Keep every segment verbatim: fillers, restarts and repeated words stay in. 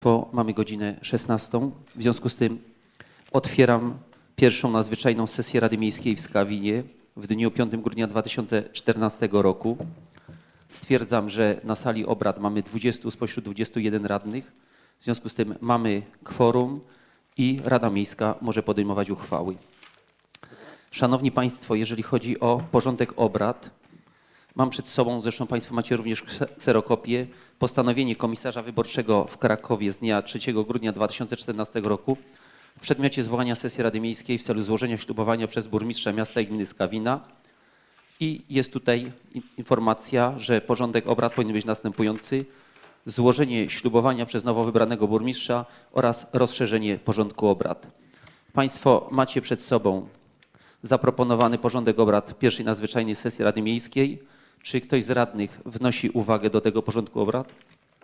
Po, mamy godzinę szesnastą. W związku z tym otwieram pierwszą nadzwyczajną sesję Rady Miejskiej w Skawinie w dniu piątego grudnia dwa tysiące czternastego roku. Stwierdzam, że na sali obrad mamy dwudziestu spośród dwudziestu jeden radnych. W związku z tym mamy kworum i Rada Miejska może podejmować uchwały. Szanowni Państwo, jeżeli chodzi o porządek obrad, mam przed sobą, zresztą Państwo macie również kserokopię, postanowienie komisarza wyborczego w Krakowie z dnia trzeciego grudnia dwa tysiące czternastego roku w przedmiocie zwołania sesji Rady Miejskiej w celu złożenia ślubowania przez burmistrza miasta i gminy Skawina. I jest tutaj informacja, że porządek obrad powinien być następujący. Złożenie ślubowania przez nowo wybranego burmistrza oraz rozszerzenie porządku obrad. Państwo macie przed sobą zaproponowany porządek obrad pierwszej nadzwyczajnej sesji Rady Miejskiej. Czy ktoś z radnych wnosi uwagę do tego porządku obrad?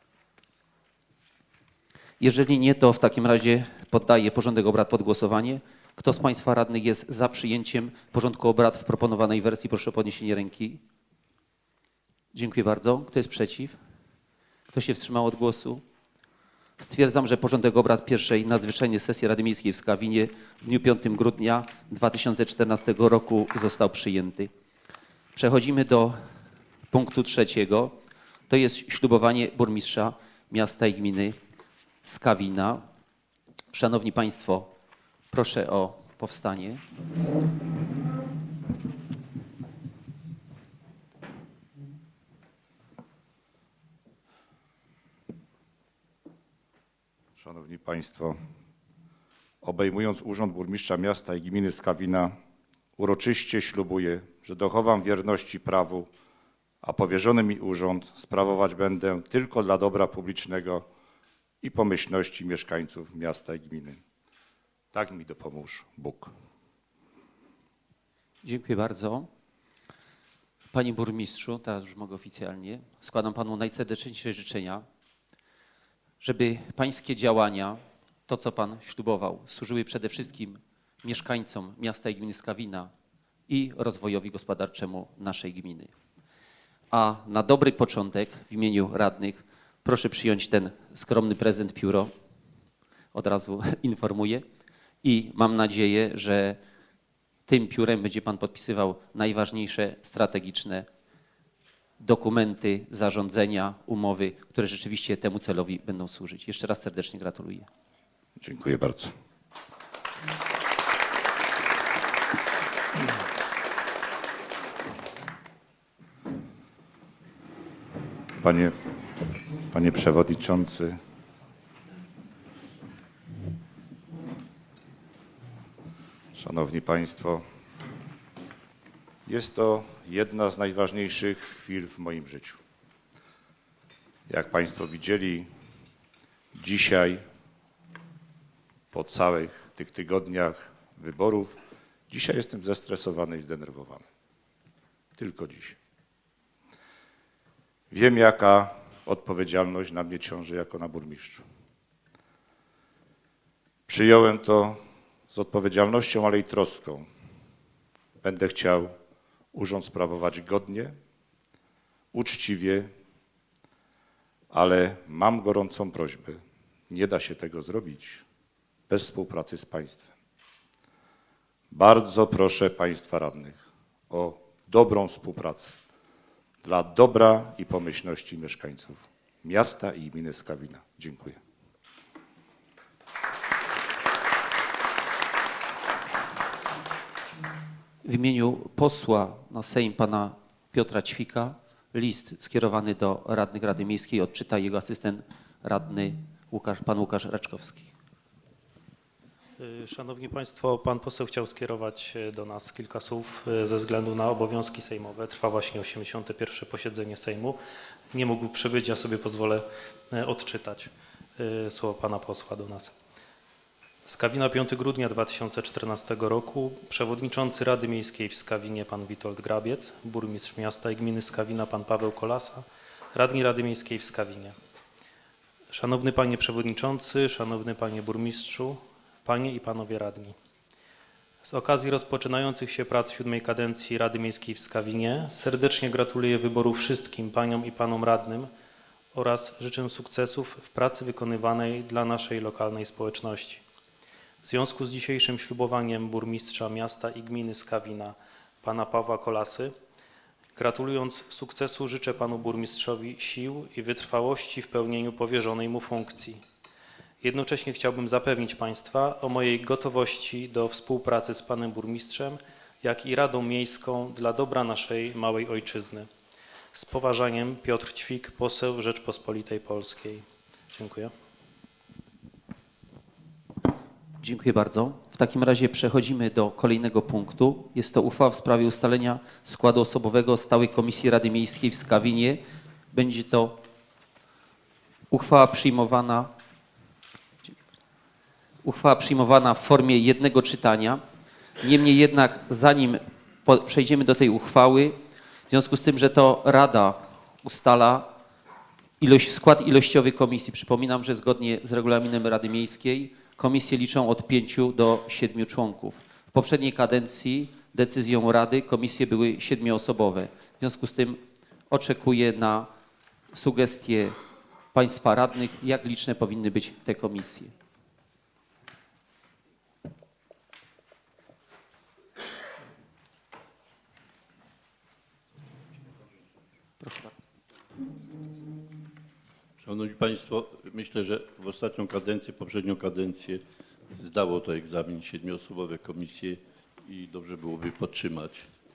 Jeżeli nie, to w takim razie poddaję porządek obrad pod głosowanie. Kto z Państwa radnych jest za przyjęciem porządku obrad w proponowanej wersji? Proszę o podniesienie ręki. Dziękuję bardzo. Kto jest przeciw? Kto się wstrzymał od głosu? Stwierdzam, że porządek obrad pierwszej nadzwyczajnej sesji Rady Miejskiej w Skawinie w dniu piątego grudnia dwa tysiące czternastego roku został przyjęty. Przechodzimy do punktu trzeciego. To jest ślubowanie burmistrza miasta i gminy Skawina. Szanowni Państwo, proszę o powstanie. Szanowni Państwo, obejmując urząd burmistrza miasta i gminy Skawina, uroczyście ślubuję, że dochowam wierności prawu, a powierzony mi urząd sprawować będę tylko dla dobra publicznego i pomyślności mieszkańców miasta i gminy. Tak mi dopomóż Bóg. Dziękuję bardzo. Panie burmistrzu, teraz już mogę oficjalnie, składam Panu najserdeczniejsze życzenia, żeby Pańskie działania, to co Pan ślubował, służyły przede wszystkim mieszkańcom miasta i gminy Skawina i rozwojowi gospodarczemu naszej gminy. A na dobry początek w imieniu radnych proszę przyjąć ten skromny prezent pióro, od razu informuję, i mam nadzieję, że tym piórem będzie Pan podpisywał najważniejsze strategiczne dokumenty, zarządzenia, umowy, które rzeczywiście temu celowi będą służyć. Jeszcze raz serdecznie gratuluję. Dziękuję bardzo. Panie, panie Przewodniczący, Szanowni Państwo, jest to jedna z najważniejszych chwil w moim życiu. Jak Państwo widzieli, dzisiaj, po całych tych tygodniach wyborów, dzisiaj jestem zestresowany i zdenerwowany. Tylko dziś. Wiem, jaka odpowiedzialność na mnie ciąży jako na burmistrzu. Przyjąłem to z odpowiedzialnością, ale i troską. Będę chciał urząd sprawować godnie, uczciwie, ale mam gorącą prośbę. Nie da się tego zrobić bez współpracy z państwem. Bardzo proszę Państwa radnych o dobrą współpracę dla dobra i pomyślności mieszkańców miasta i gminy Skawina. Dziękuję. W imieniu posła na Sejm pana Piotra Ćwika list skierowany do radnych Rady Miejskiej odczyta jego asystent radny Łukasz, pan Łukasz Raczkowski. Szanowni Państwo, pan poseł chciał skierować do nas kilka słów ze względu na obowiązki sejmowe. Trwa właśnie osiemdziesiąte pierwsze posiedzenie Sejmu. Nie mógł przybyć, ja sobie pozwolę odczytać słowa pana posła do nas. Skawina, piątego grudnia dwa tysiące czternastego roku. Przewodniczący Rady Miejskiej w Skawinie pan Witold Grabiec, burmistrz miasta i gminy Skawina pan Paweł Kolasa, radni Rady Miejskiej w Skawinie. Szanowny Panie Przewodniczący, Szanowny Panie Burmistrzu, Panie i Panowie Radni. Z okazji rozpoczynających się prac siódmej kadencji Rady Miejskiej w Skawinie serdecznie gratuluję wyboru wszystkim Paniom i Panom Radnym oraz życzę sukcesów w pracy wykonywanej dla naszej lokalnej społeczności. W związku z dzisiejszym ślubowaniem burmistrza miasta i gminy Skawina, pana Pawła Kolasy, gratulując sukcesu, życzę panu burmistrzowi sił i wytrwałości w pełnieniu powierzonej mu funkcji. Jednocześnie chciałbym zapewnić państwa o mojej gotowości do współpracy z panem burmistrzem, jak i Radą Miejską dla dobra naszej małej ojczyzny. Z poważaniem, Piotr Ćwik, poseł Rzeczpospolitej Polskiej. Dziękuję. Dziękuję bardzo. W takim razie przechodzimy do kolejnego punktu. Jest to uchwała w sprawie ustalenia składu osobowego Stałej Komisji Rady Miejskiej w Skawinie. Będzie to uchwała przyjmowana, uchwała przyjmowana w formie jednego czytania. Niemniej jednak, zanim przejdziemy do tej uchwały, w związku z tym, że to Rada ustala ilość, skład ilościowy komisji, przypominam, że zgodnie z regulaminem Rady Miejskiej komisje liczą od pięciu do siedmiu członków. W poprzedniej kadencji decyzją Rady komisje były siedmioosobowe. W związku z tym oczekuję na sugestie państwa radnych, jak liczne powinny być te komisje. Proszę bardzo. Szanowni Państwo, myślę, że w ostatnią kadencję, poprzednią kadencję zdało to egzamin siedmioosobowe komisje i dobrze byłoby podtrzymać.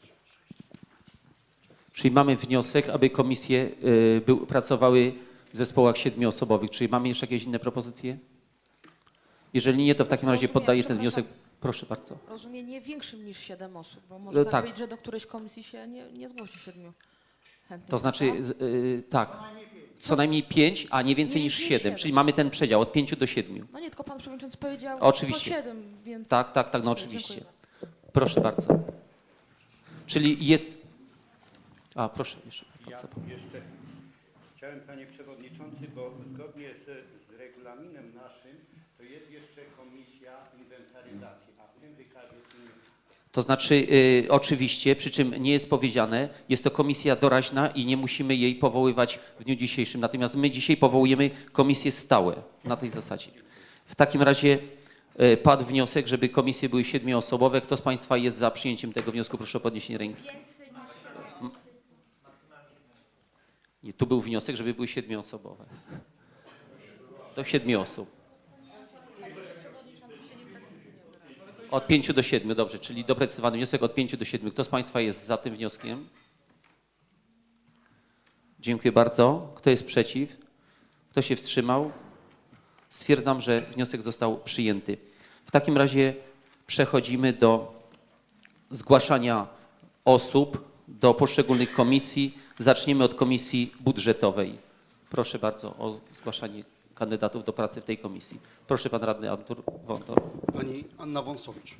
Czyli mamy wniosek, aby komisje y, był, pracowały w zespołach siedmioosobowych. Czyli mamy jeszcze jakieś inne propozycje? Jeżeli nie, to w takim razie Rozumiem, poddaję ten przepraszam. wniosek. Proszę bardzo. Rozumiem, nie większym niż siedem osób, bo może No tak, tak. być, że do którejś komisji się nie, nie zgłosi siedmiu chętnych. To znaczy, prawda? z- y, tak, co najmniej pięć, a nie więcej Nie niż niż siedem. siedem. Czyli mamy ten przedział od pięciu do siedmiu. No nie, tylko pan przewodniczący powiedział Oczywiście. tylko siedem, więc... Tak, tak, tak, no Dziękuję oczywiście. bardzo. Proszę bardzo. Czyli jest... A, proszę jeszcze. Ja jeszcze chciałem, panie przewodniczący, bo zgodnie z, z regulaminem naszym to jest jeszcze komisja inwentaryzacji, a w tym wykazie innych. To znaczy, y, oczywiście, przy czym nie jest powiedziane, jest to komisja doraźna i nie musimy jej powoływać w dniu dzisiejszym. Natomiast my dzisiaj powołujemy komisje stałe na tej zasadzie. W takim razie y, padł wniosek, żeby komisje były siedmioosobowe. Kto z państwa jest za przyjęciem tego wniosku? Proszę o podniesienie ręki. Nie, tu był wniosek, żeby były siedmioosobowe. Do siedmiu osób. Od pięciu do siedmiu, dobrze, czyli doprecyzowany wniosek od pięciu do siedmiu. Kto z państwa jest za tym wnioskiem? Dziękuję bardzo. Kto jest przeciw? Kto się wstrzymał? Stwierdzam, że wniosek został przyjęty. W takim razie przechodzimy do zgłaszania osób do poszczególnych komisji. Zaczniemy od komisji budżetowej. Proszę bardzo o zgłaszanie kandydatów do pracy w tej komisji. Proszę pan radny Artur Wątor. Pani Anna Wąsowicz.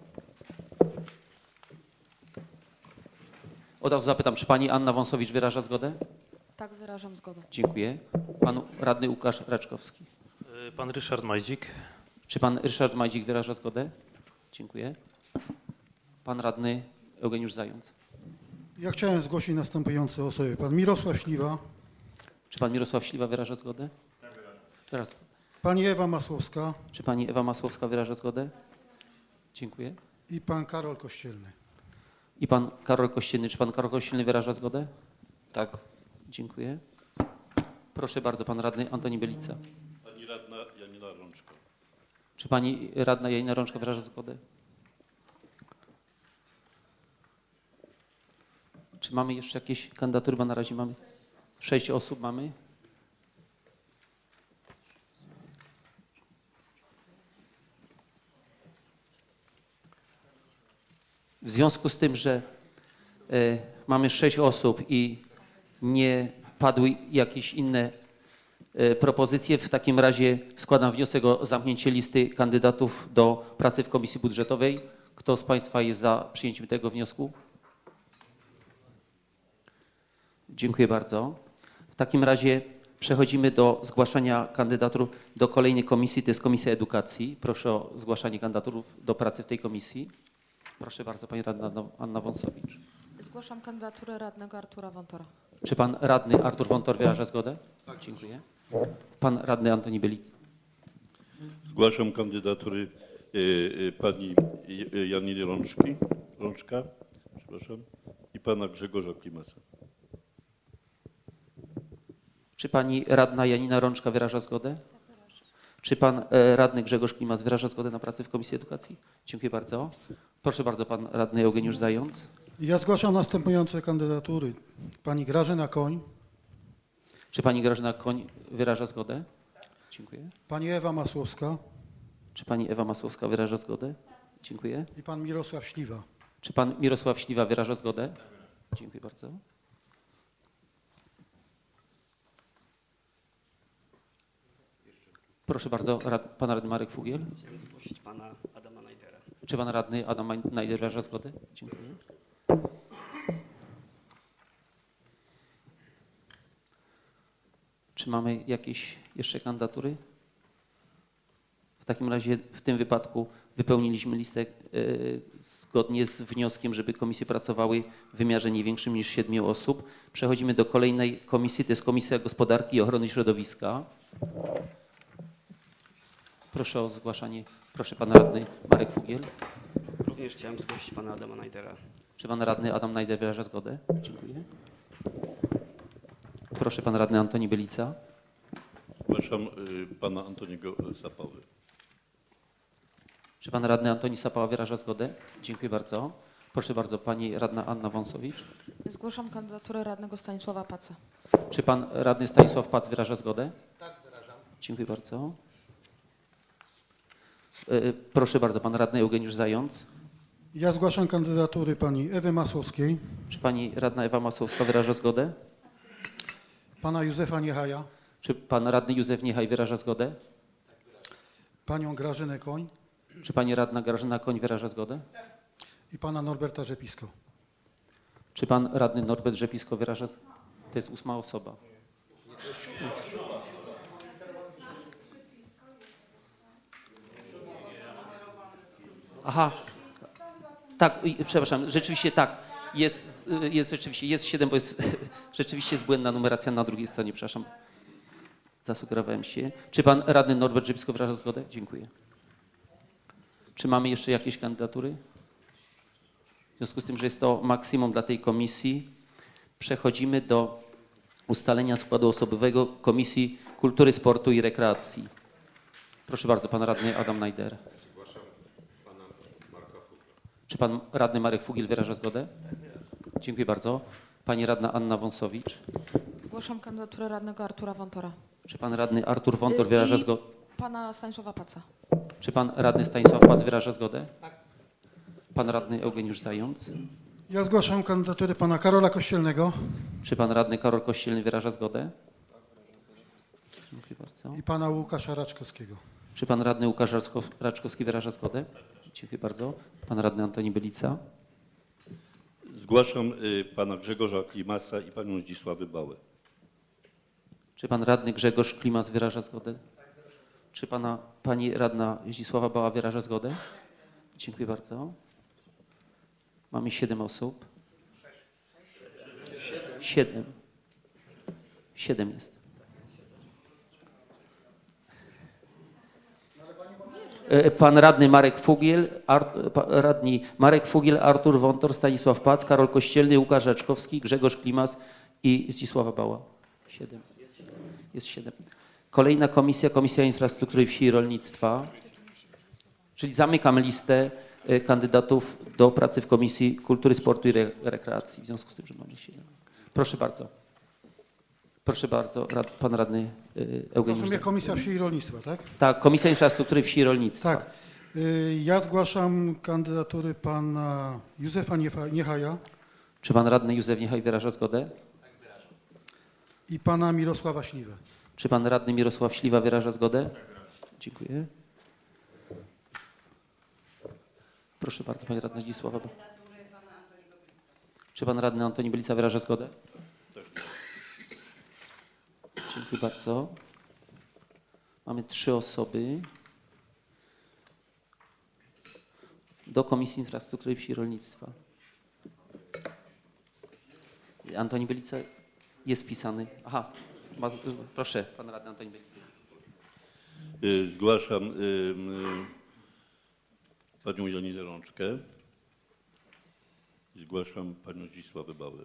Od razu zapytam, czy pani Anna Wąsowicz wyraża zgodę? Tak, wyrażam zgodę. Dziękuję. Pan radny Łukasz Raczkowski. Y, Pan Ryszard Majdzik. Czy pan Ryszard Majdzik wyraża zgodę? Dziękuję. Pan radny Eugeniusz Zając. Ja chciałem zgłosić następujące osoby. Pan Mirosław Śliwa, Czy pan Mirosław Śliwa wyraża zgodę? Wyraża. pani Ewa Masłowska Czy pani Ewa Masłowska wyraża zgodę? Dziękuję. i pan Karol Kościelny. I pan Karol Kościelny. Czy pan Karol Kościelny wyraża zgodę? Tak. Dziękuję. Proszę bardzo, pan radny Antoni Belica. Pani radna Janina Rączka. Czy pani radna Janina Rączka wyraża zgodę? Czy mamy jeszcze jakieś kandydatury, bo na razie mamy sześć osób mamy. W związku z tym, że y, mamy sześć osób i nie padły jakieś inne y, propozycje, w takim razie składam wniosek o zamknięcie listy kandydatów do pracy w Komisji Budżetowej. Kto z państwa jest za przyjęciem tego wniosku? Dziękuję bardzo. W takim razie przechodzimy do zgłaszania kandydatur do kolejnej komisji, to jest Komisja Edukacji. Proszę o zgłaszanie kandydaturów do pracy w tej komisji. Proszę bardzo, pani radna Anna Wąsowicz. Zgłaszam kandydaturę radnego Artura Wątora. Czy pan radny Artur Wątor wyraża zgodę? Tak. Dziękuję. Pan radny Antoni Bylica. Zgłaszam kandydatury y, y, pani y, Janiny Rączki, Rączka, przepraszam, i pana Grzegorza Klimasa. Czy pani radna Janina Rączka wyraża zgodę? Czy pan e, radny Grzegorz Klimas wyraża zgodę na pracę w Komisji Edukacji? Dziękuję bardzo. Proszę bardzo, pan radny Eugeniusz Zając. Ja zgłaszam następujące kandydatury. Pani Grażyna Koń, Czy pani Grażyna Koń wyraża zgodę? Dziękuję. pani Ewa Masłowska Czy pani Ewa Masłowska wyraża zgodę? Dziękuję. i pan Mirosław Śliwa. Czy pan Mirosław Śliwa wyraża zgodę? Dziękuję bardzo. Proszę bardzo, rad, pan radny Marek Fugiel. Chciałem zgłosić pana Adama Najdera. Czy pan radny Adam Najder wyraża zgodę? Dziękuję. Czy mamy jakieś jeszcze kandydatury? W takim razie w tym wypadku wypełniliśmy listę y, zgodnie z wnioskiem, żeby komisje pracowały w wymiarze nie większym niż siedmiu osób. Przechodzimy do kolejnej komisji, to jest Komisja Gospodarki i Ochrony Środowiska. Proszę o zgłaszanie. Proszę pan radny Marek Fugiel. Również chciałem zgłosić pana Adama Najdera. Czy pan radny Adam Najder wyraża zgodę? Dziękuję. Proszę pan radny Antoni Bylica. Zgłaszam y, pana Antoniego Sapały. Czy pan radny Antoni Sapała wyraża zgodę? Dziękuję bardzo. Proszę bardzo, pani radna Anna Wąsowicz. Zgłaszam kandydaturę radnego Stanisława Paca. Czy pan radny Stanisław Pac wyraża zgodę? Tak, wyrażam. Dziękuję bardzo. Y, Proszę bardzo, pan radny Eugeniusz Zając. Ja zgłaszam kandydatury pani Ewy Masłowskiej, Czy pani radna Ewa Masłowska wyraża zgodę? pana Józefa Niechaja, Czy pan radny Józef Niechaj wyraża zgodę? panią Grażynę Koń Czy pani radna Grażyna Koń wyraża zgodę? i pana Norberta Rzepisko. Czy pan radny Norbert Rzepisko wyraża zgodę? To jest ósma osoba. Aha, tak, i- przepraszam, rzeczywiście tak, jest, jest rzeczywiście, jest siedem, bo jest, rzeczywiście jest błędna numeracja na drugiej stronie, przepraszam, zasugerowałem się. Czy pan radny Norbert Rzepisko wyraża zgodę? Dziękuję. Czy mamy jeszcze jakieś kandydatury? W związku z tym, że jest to maksimum dla tej komisji, przechodzimy do ustalenia składu osobowego Komisji Kultury, Sportu i Rekreacji. Proszę bardzo, pan radny Adam Najder. Czy pan radny Marek Fugiel wyraża zgodę? Dziękuję bardzo. Pani radna Anna Wąsowicz. Zgłaszam kandydaturę radnego Artura Wątora. Czy pan radny Artur Wątor Y, wyraża i zgodę? Pana Stanisława Paca. Czy pan radny Stanisław Pac wyraża zgodę? Tak. Pan radny Eugeniusz Zając. Ja zgłaszam kandydatury pana Karola Kościelnego Czy pan radny Karol Kościelny wyraża zgodę? Dziękuję bardzo. i pana Łukasza Raczkowskiego. Czy pan radny Łukasz Raczko- Raczkowski wyraża zgodę? Dziękuję bardzo. Pan radny Antoni Bylica. Zgłaszam y, pana Grzegorza Klimasa i panią Zdzisławę Bałę. Czy pan radny Grzegorz Klimas wyraża zgodę? Czy pana, pani radna Zdzisława Bała wyraża zgodę? Dziękuję bardzo. Mamy siedem osób. Siedem. Siedem jest. E, Pan radny Marek Fugiel, Art, pa- radni Marek Fugiel, Artur Wątor, Stanisław Pac, Karol Kościelny, Łukasz Raczkowski, Grzegorz Klimas i Zdzisława Bała. Siedem. Jest siedem. Kolejna komisja, Komisja Infrastruktury Wsi i Rolnictwa. Czyli zamykam listę e, kandydatów do pracy w Komisji Kultury, Sportu i Re- Rekreacji. W związku z tym, że mamy siedem. Proszę bardzo. Proszę bardzo, rad, pan radny e, Eugeniusz. Rozumiem, Komisja Wsi i Rolnictwa, tak? Tak, Komisja Infrastruktury Wsi i Rolnictwa. Tak. Y, Ja zgłaszam kandydatury pana Józefa Niefa- Niechaja Czy pan radny Józef Niechaj wyraża zgodę? i pana Mirosława Śliwę. Czy pan radny Mirosław Śliwa wyraża zgodę? Dziękuję. Proszę bardzo, pani radna Zdzisława. Czy pan radny Antoni Bylica wyraża zgodę? Dziękuję bardzo. Mamy trzy osoby. Do Komisji Infrastruktury Wsi i Rolnictwa. Antoni Bylica Jest wpisany. Aha, ma, proszę, pan radny Antoni Belica. Zgłaszam y, y, panią Joninę Rączkę. Zgłaszam panią Zdzisławę Bauer.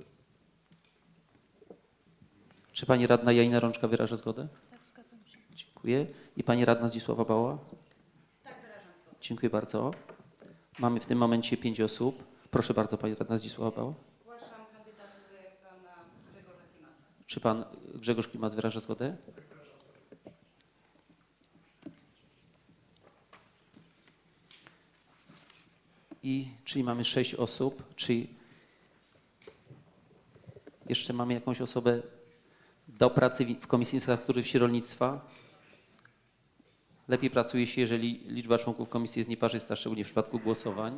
Czy pani radna Janina Rączka wyraża zgodę? Tak, zgadzam się. Dziękuję. I pani radna Zdzisława Bała? Tak, wyrażam zgodę. Dziękuję bardzo. Mamy w tym momencie pięć osób. Proszę bardzo, pani radna Zdzisława Bała. Zgłaszam kandydaturę pana Grzegorza Klimasa. Czy pan Grzegorz Klimas wyraża zgodę? I czyli mamy sześć osób. Czy jeszcze mamy jakąś osobę do pracy w Komisji Infrastruktury Wsi Rolnictwa? Lepiej pracuje się, jeżeli liczba członków komisji jest nieparzysta, szczególnie w przypadku głosowań.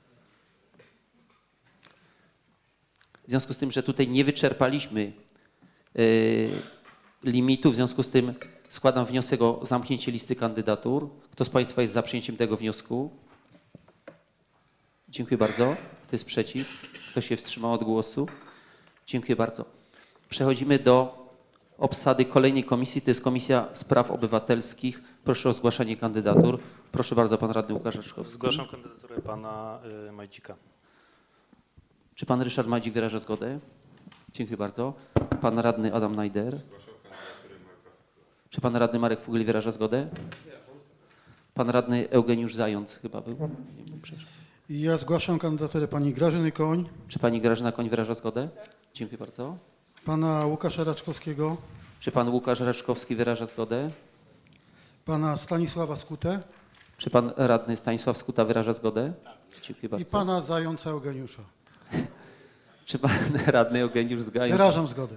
W związku z tym, że tutaj nie wyczerpaliśmy yy, limitu, w związku z tym składam wniosek o zamknięcie listy kandydatur. Kto z państwa jest za przyjęciem tego wniosku? Dziękuję bardzo. Kto jest przeciw? Kto się wstrzymał od głosu? Dziękuję bardzo. Przechodzimy do obsady kolejnej komisji. To jest Komisja Spraw Obywatelskich. Proszę o zgłaszanie kandydatur. Proszę bardzo, pan radny Łukasz Raczkowski. Zgłaszam kandydaturę pana y, Majdzika. Czy pan Ryszard Madzik wyraża zgodę? Dziękuję bardzo. Pan radny Adam Najder. Czy pan radny Marek Fugiel wyraża zgodę? Pan radny Eugeniusz Zając chyba był. Nie wiem, przepraszam. I ja zgłaszam kandydaturę pani Grażyny Koń, Czy pani Grażyna Koń wyraża zgodę? Dziękuję bardzo. pana Łukasza Raczkowskiego, Czy pan Łukasz Raczkowski wyraża zgodę? pana Stanisława Skutę Czy pan radny Stanisław Skuta wyraża zgodę? Dziękuję i bardzo. pana Zająca Eugeniusza. Czy pan radny Eugeniusz Zając? Wyrażam zgodę.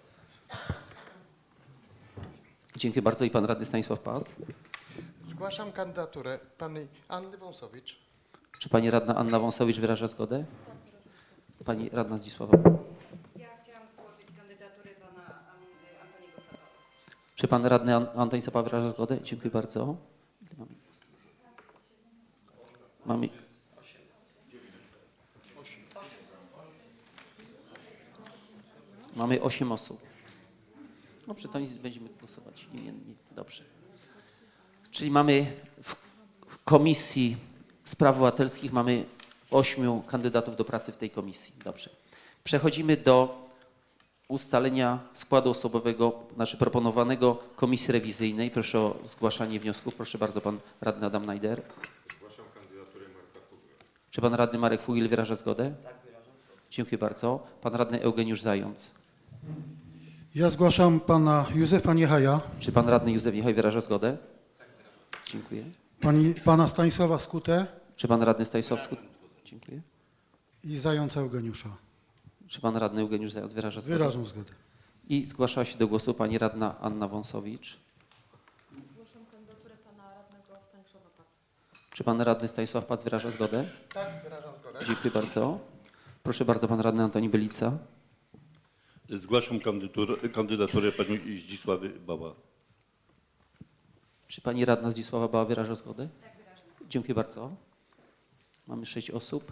Dziękuję bardzo. I pan radny Stanisław Pat. Zgłaszam kandydaturę pani Anny Wąsowicz. Czy pani radna Anna Wąsowicz wyraża zgodę? Pani radna Zdzisława. Ja chciałam zgłosić kandydaturę pana An- Antoniego Sadowa. Czy pan radny An- Antoni Sapa wyraża zgodę? Dziękuję bardzo. Ile mamy? Mamy. Mamy osiem osób. Dobrze, to nic, będziemy głosować imiennie. Dobrze. Czyli mamy w, w Komisji Spraw Obywatelskich mamy ośmiu kandydatów do pracy w tej komisji. Dobrze. Przechodzimy do ustalenia składu osobowego, znaczy proponowanego komisji rewizyjnej. Proszę o zgłaszanie wniosków. Proszę bardzo, pan radny Adam Najder. Zgłaszam kandydaturę Marka Fugla. Czy pan radny Marek Fugiel wyraża zgodę? Tak, wyrażam zgodę. Dziękuję bardzo. Pan radny Eugeniusz Zając. Ja zgłaszam pana Józefa Niechaja, Czy pan radny Józef Niechaj wyraża zgodę? Tak, wyrażam. Dziękuję. pani, pana Stanisława Skutę Czy pan radny Stanisław Skut? Dziękuję. i Zająca Eugeniusza. Czy pan radny Eugeniusz Zając wyraża zgodę? Wyrażam zgodę. I zgłaszała się do głosu pani radna Anna Wąsowicz. Zgłaszam kandydaturę pana radnego Stanisława Paca. Czy pan radny Stanisław Pac wyraża zgodę? Tak, wyrażam zgodę. Dziękuję bardzo. Proszę bardzo, pan radny Antoni Belica. Zgłaszam kandydaturę, kandydaturę pani Zdzisławy Bała. Czy pani radna Zdzisława Bała wyraża zgodę? Tak, wyrażam. Dziękuję bardzo. Mamy sześć osób.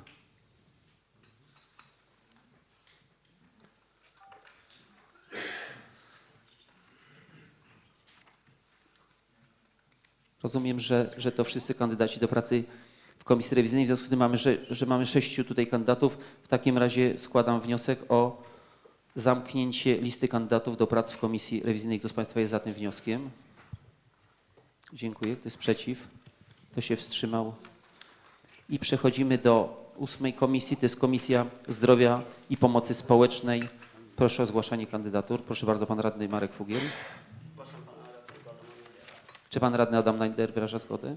Rozumiem, że, że to wszyscy kandydaci do pracy w komisji rewizyjnej. W związku z tym mamy, że, że mamy sześciu tutaj kandydatów. W takim razie składam wniosek o zamknięcie listy kandydatów do prac w komisji rewizyjnej. Kto z państwa jest za tym wnioskiem? Dziękuję. Kto jest przeciw? Kto się wstrzymał? I przechodzimy do ósmej komisji. To jest Komisja Zdrowia i Pomocy Społecznej. Proszę o zgłaszanie kandydatur. Proszę bardzo, pan radny Marek Fugiel. Czy pan radny Adam Najder wyraża zgodę?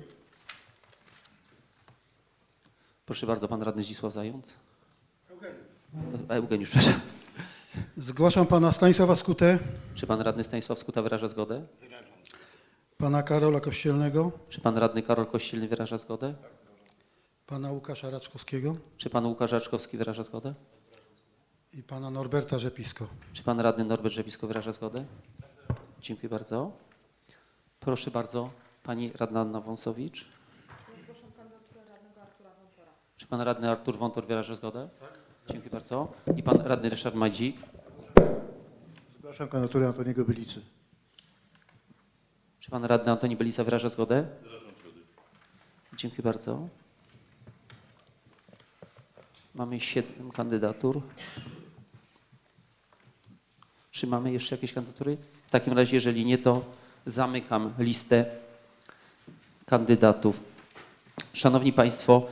Proszę bardzo, pan radny Zdzisław Zając. Eugeniusz. Eugeniusz, przepraszam. Zgłaszam pana Stanisława Skutę, Czy pan radny Stanisław Skuta wyraża zgodę? pana Karola Kościelnego, Czy pan radny Karol Kościelny wyraża zgodę? pana Łukasza Raczkowskiego Czy pan Łukasz Raczkowski wyraża zgodę? i pana Norberta Rzepisko. Czy pan radny Norbert Rzepisko wyraża zgodę? Dziękuję bardzo. Proszę bardzo, pani radna Anna Wąsowicz. Ja zgłaszam kandydaturę radnego Artura Wątora. Czy pan radny Artur Wątor wyraża zgodę? Tak. Dziękuję bardzo. I pan radny Ryszard Madzik. Zgłaszam kandydaturę Antoniego Bylicy. Czy pan radny Antoni Bylica wyraża zgodę? Wyrażam zgodę. Dziękuję bardzo. Mamy siedem kandydatur. Czy mamy jeszcze jakieś kandydatury? W takim razie, jeżeli nie, to zamykam listę kandydatów. Szanowni Państwo,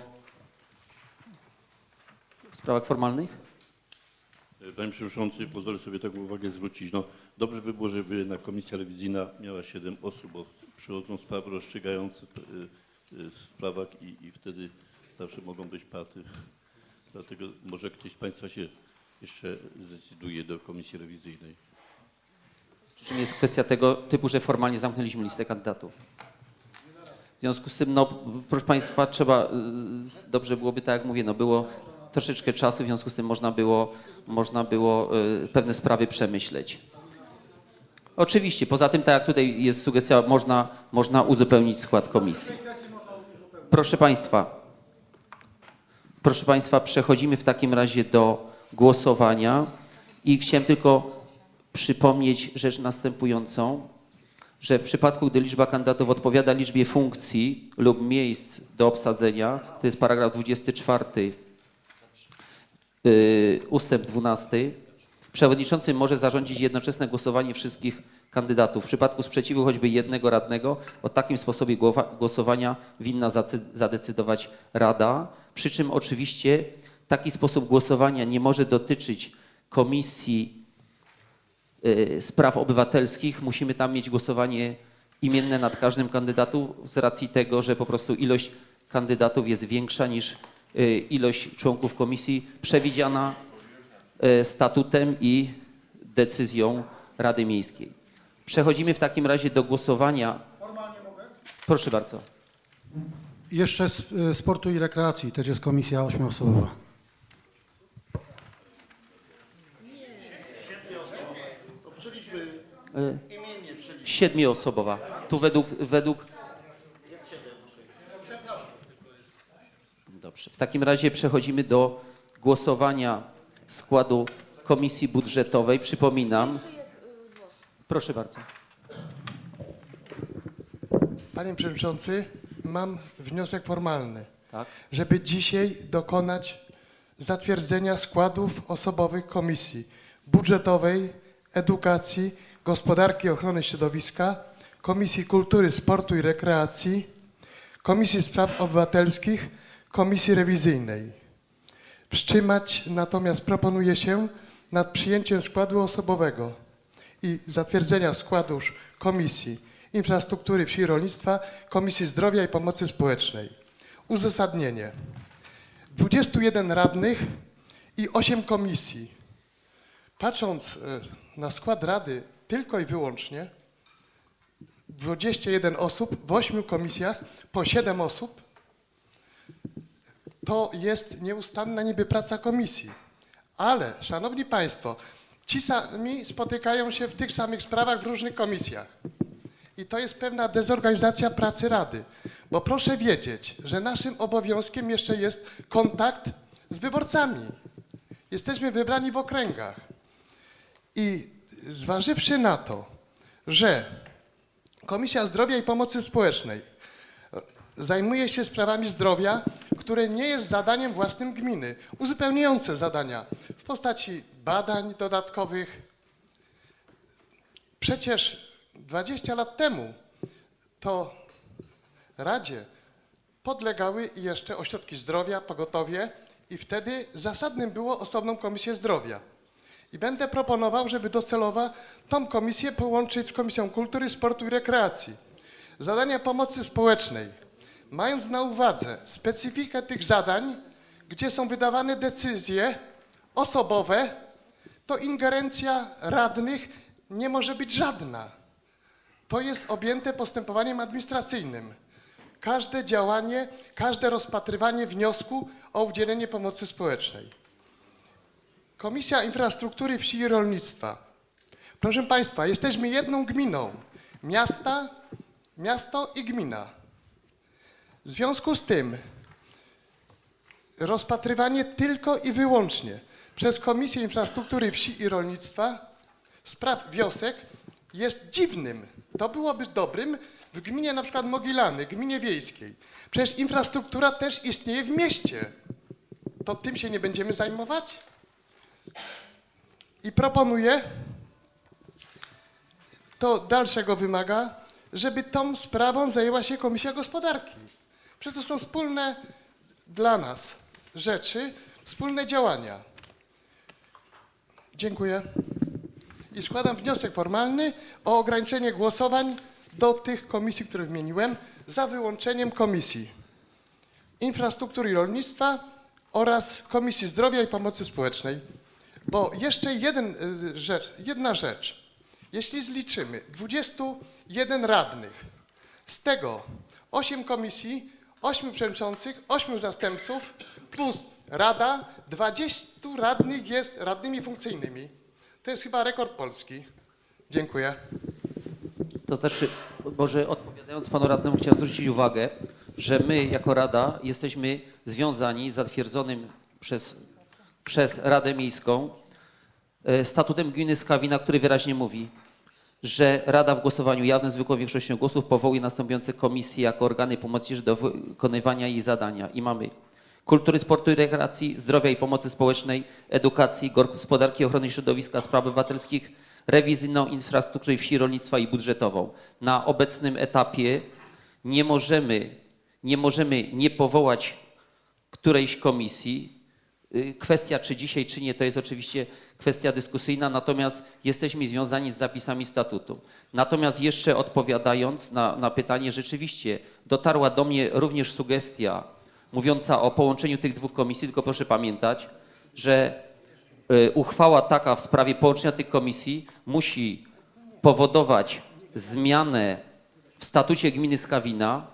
w sprawach formalnych? Panie Przewodniczący, pozwolę sobie taką uwagę zwrócić. No, dobrze by było, żeby na komisja rewizyjna miała siedem osób, bo przychodzą sprawy rozstrzygające w sprawach i, i wtedy zawsze mogą być partie. Dlatego może ktoś z Państwa się jeszcze zdecyduje do komisji rewizyjnej. Przy czym jest kwestia tego typu, że formalnie zamknęliśmy listę kandydatów. W związku z tym, no, proszę Państwa, trzeba, dobrze byłoby, tak jak mówię, no było troszeczkę czasu, w związku z tym można było, można było pewne sprawy przemyśleć. Oczywiście, poza tym, tak jak tutaj jest sugestia, można, można uzupełnić skład komisji. Proszę Państwa, proszę Państwa, przechodzimy w takim razie do głosowania i chciałem tylko przypomnieć rzecz następującą, że w przypadku, gdy liczba kandydatów odpowiada liczbie funkcji lub miejsc do obsadzenia, to jest paragraf dwudziesty czwarty, yy, ustęp dwunasty, przewodniczący może zarządzić jednoczesne głosowanie wszystkich kandydatów. W przypadku sprzeciwu choćby jednego radnego o takim sposobie głosowania winna zadecydować Rada, przy czym oczywiście taki sposób głosowania nie może dotyczyć Komisji Spraw Obywatelskich. Musimy tam mieć głosowanie imienne nad każdym kandydatem z racji tego, że po prostu ilość kandydatów jest większa niż ilość członków komisji przewidziana statutem i decyzją Rady Miejskiej. Przechodzimy w takim razie do głosowania. Formalnie mogę? Proszę bardzo. Jeszcze z sportu i rekreacji, też jest komisja ośmioosobowa. Siedmioosobowa. Tu według, według... Dobrze. W takim razie przechodzimy do głosowania składu Komisji Budżetowej. Przypominam. Proszę bardzo. Panie Przewodniczący, mam wniosek formalny, tak? żeby dzisiaj dokonać zatwierdzenia składów osobowych Komisji Budżetowej, Edukacji, Gospodarki i Ochrony Środowiska, Komisji Kultury, Sportu i Rekreacji, Komisji Spraw Obywatelskich, Komisji Rewizyjnej. Wstrzymać natomiast proponuje się nad przyjęciem składu osobowego i zatwierdzenia składu Komisji Infrastruktury, Wsi i Rolnictwa, Komisji Zdrowia i Pomocy Społecznej. Uzasadnienie. dwudziestu jeden radnych i osiem komisji. Patrząc na skład Rady tylko i wyłącznie, dwadzieścia jeden osób w ośmiu komisjach, po siedem osób, to jest nieustanna niby praca komisji. Ale, szanowni państwo, ci sami spotykają się w tych samych sprawach w różnych komisjach. I to jest pewna dezorganizacja pracy Rady. Bo proszę wiedzieć, że naszym obowiązkiem jeszcze jest kontakt z wyborcami. Jesteśmy wybrani w okręgach. I zważywszy na to, że Komisja Zdrowia i Pomocy Społecznej zajmuje się sprawami zdrowia, które nie jest zadaniem własnym gminy, uzupełniające zadania w postaci badań dodatkowych. Przecież dwadzieścia lat temu to Radzie podlegały jeszcze ośrodki zdrowia, pogotowie i wtedy zasadnym było osobną Komisję Zdrowia. I będę proponował, żeby docelowo tą komisję połączyć z Komisją Kultury, Sportu i Rekreacji. Zadania pomocy społecznej, mając na uwadze specyfikę tych zadań, gdzie są wydawane decyzje osobowe, to ingerencja radnych nie może być żadna. To jest objęte postępowaniem administracyjnym. Każde działanie, każde rozpatrywanie wniosku o udzielenie pomocy społecznej. Komisja Infrastruktury, Wsi i Rolnictwa. Proszę Państwa, jesteśmy jedną gminą. Miasta, miasto i gmina. W związku z tym rozpatrywanie tylko i wyłącznie przez Komisję Infrastruktury, Wsi i Rolnictwa spraw wiosek jest dziwnym. To byłoby dobrym w gminie na przykład Mogilany, gminie wiejskiej. Przecież infrastruktura też istnieje w mieście. To tym się nie będziemy zajmować? I proponuję, to dalszego wymaga, żeby tą sprawą zajęła się Komisja Gospodarki. Przecież to są wspólne dla nas rzeczy, wspólne działania. Dziękuję. I składam wniosek formalny o ograniczenie głosowań do tych komisji, które wymieniłem, za wyłączeniem Komisji Infrastruktury i Rolnictwa oraz Komisji Zdrowia i Pomocy Społecznej. Bo jeszcze jeden, rzecz, jedna rzecz. Jeśli zliczymy dwudziestu jeden radnych, z tego osiem komisji, ośmiu przewodniczących, ośmiu zastępców plus rada, dwudziestu radnych jest radnymi funkcyjnymi. To jest chyba rekord Polski. Dziękuję. To znaczy, może odpowiadając panu radnemu, chciałem zwrócić uwagę, że my jako Rada jesteśmy związani zatwierdzonym przez, przez Radę Miejską statutem gminy Skawina, który wyraźnie mówi, że Rada w głosowaniu jawnym zwykłą większością głosów powołuje następujące komisje jako organy pomocnicze do wykonywania jej zadania. I mamy kultury, sportu i rekreacji, zdrowia i pomocy społecznej, edukacji, gospodarki, ochrony środowiska, spraw obywatelskich, rewizyjną infrastruktury wsi, rolnictwa i budżetową. Na obecnym etapie nie możemy, nie możemy nie powołać którejś komisji. Kwestia, czy dzisiaj, czy nie, to jest oczywiście kwestia dyskusyjna, natomiast jesteśmy związani z zapisami statutu. Natomiast jeszcze odpowiadając na, na pytanie, rzeczywiście dotarła do mnie również sugestia mówiąca o połączeniu tych dwóch komisji, tylko proszę pamiętać, że uchwała taka w sprawie połączenia tych komisji musi powodować zmianę w statucie gminy Skawina,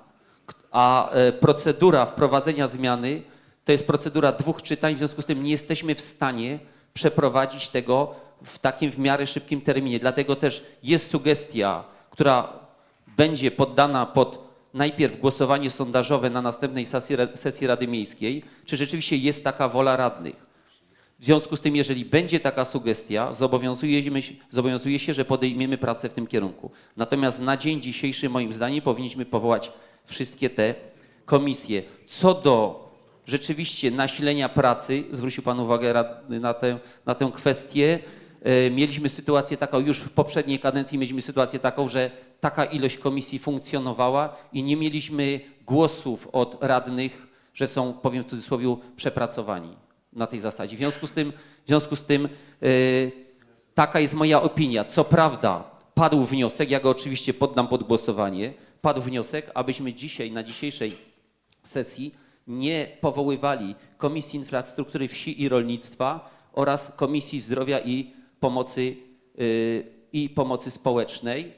a procedura wprowadzenia zmiany to jest procedura dwóch czytań, w związku z tym nie jesteśmy w stanie przeprowadzić tego w takim w miarę szybkim terminie. Dlatego też jest sugestia, która będzie poddana pod najpierw głosowanie sondażowe na następnej sesji, sesji Rady Miejskiej, czy rzeczywiście jest taka wola radnych. W związku z tym, jeżeli będzie taka sugestia, zobowiązujemy, zobowiązuje się, że podejmiemy pracę w tym kierunku. Natomiast na dzień dzisiejszy, moim zdaniem, powinniśmy powołać wszystkie te komisje. Co do rzeczywiście nasilenia pracy, zwrócił Pan uwagę radny na tę, na tę kwestię, mieliśmy sytuację taką, już w poprzedniej kadencji mieliśmy sytuację taką, że taka ilość komisji funkcjonowała i nie mieliśmy głosów od radnych, że są, powiem w cudzysłowie, przepracowani na tej zasadzie. W związku z tym, w związku z tym yy, taka jest moja opinia. Co prawda padł wniosek, ja go oczywiście poddam pod głosowanie, padł wniosek, abyśmy dzisiaj, na dzisiejszej sesji nie powoływali Komisji Infrastruktury Wsi i Rolnictwa oraz Komisji Zdrowia i Pomocy, yy, i Pomocy Społecznej.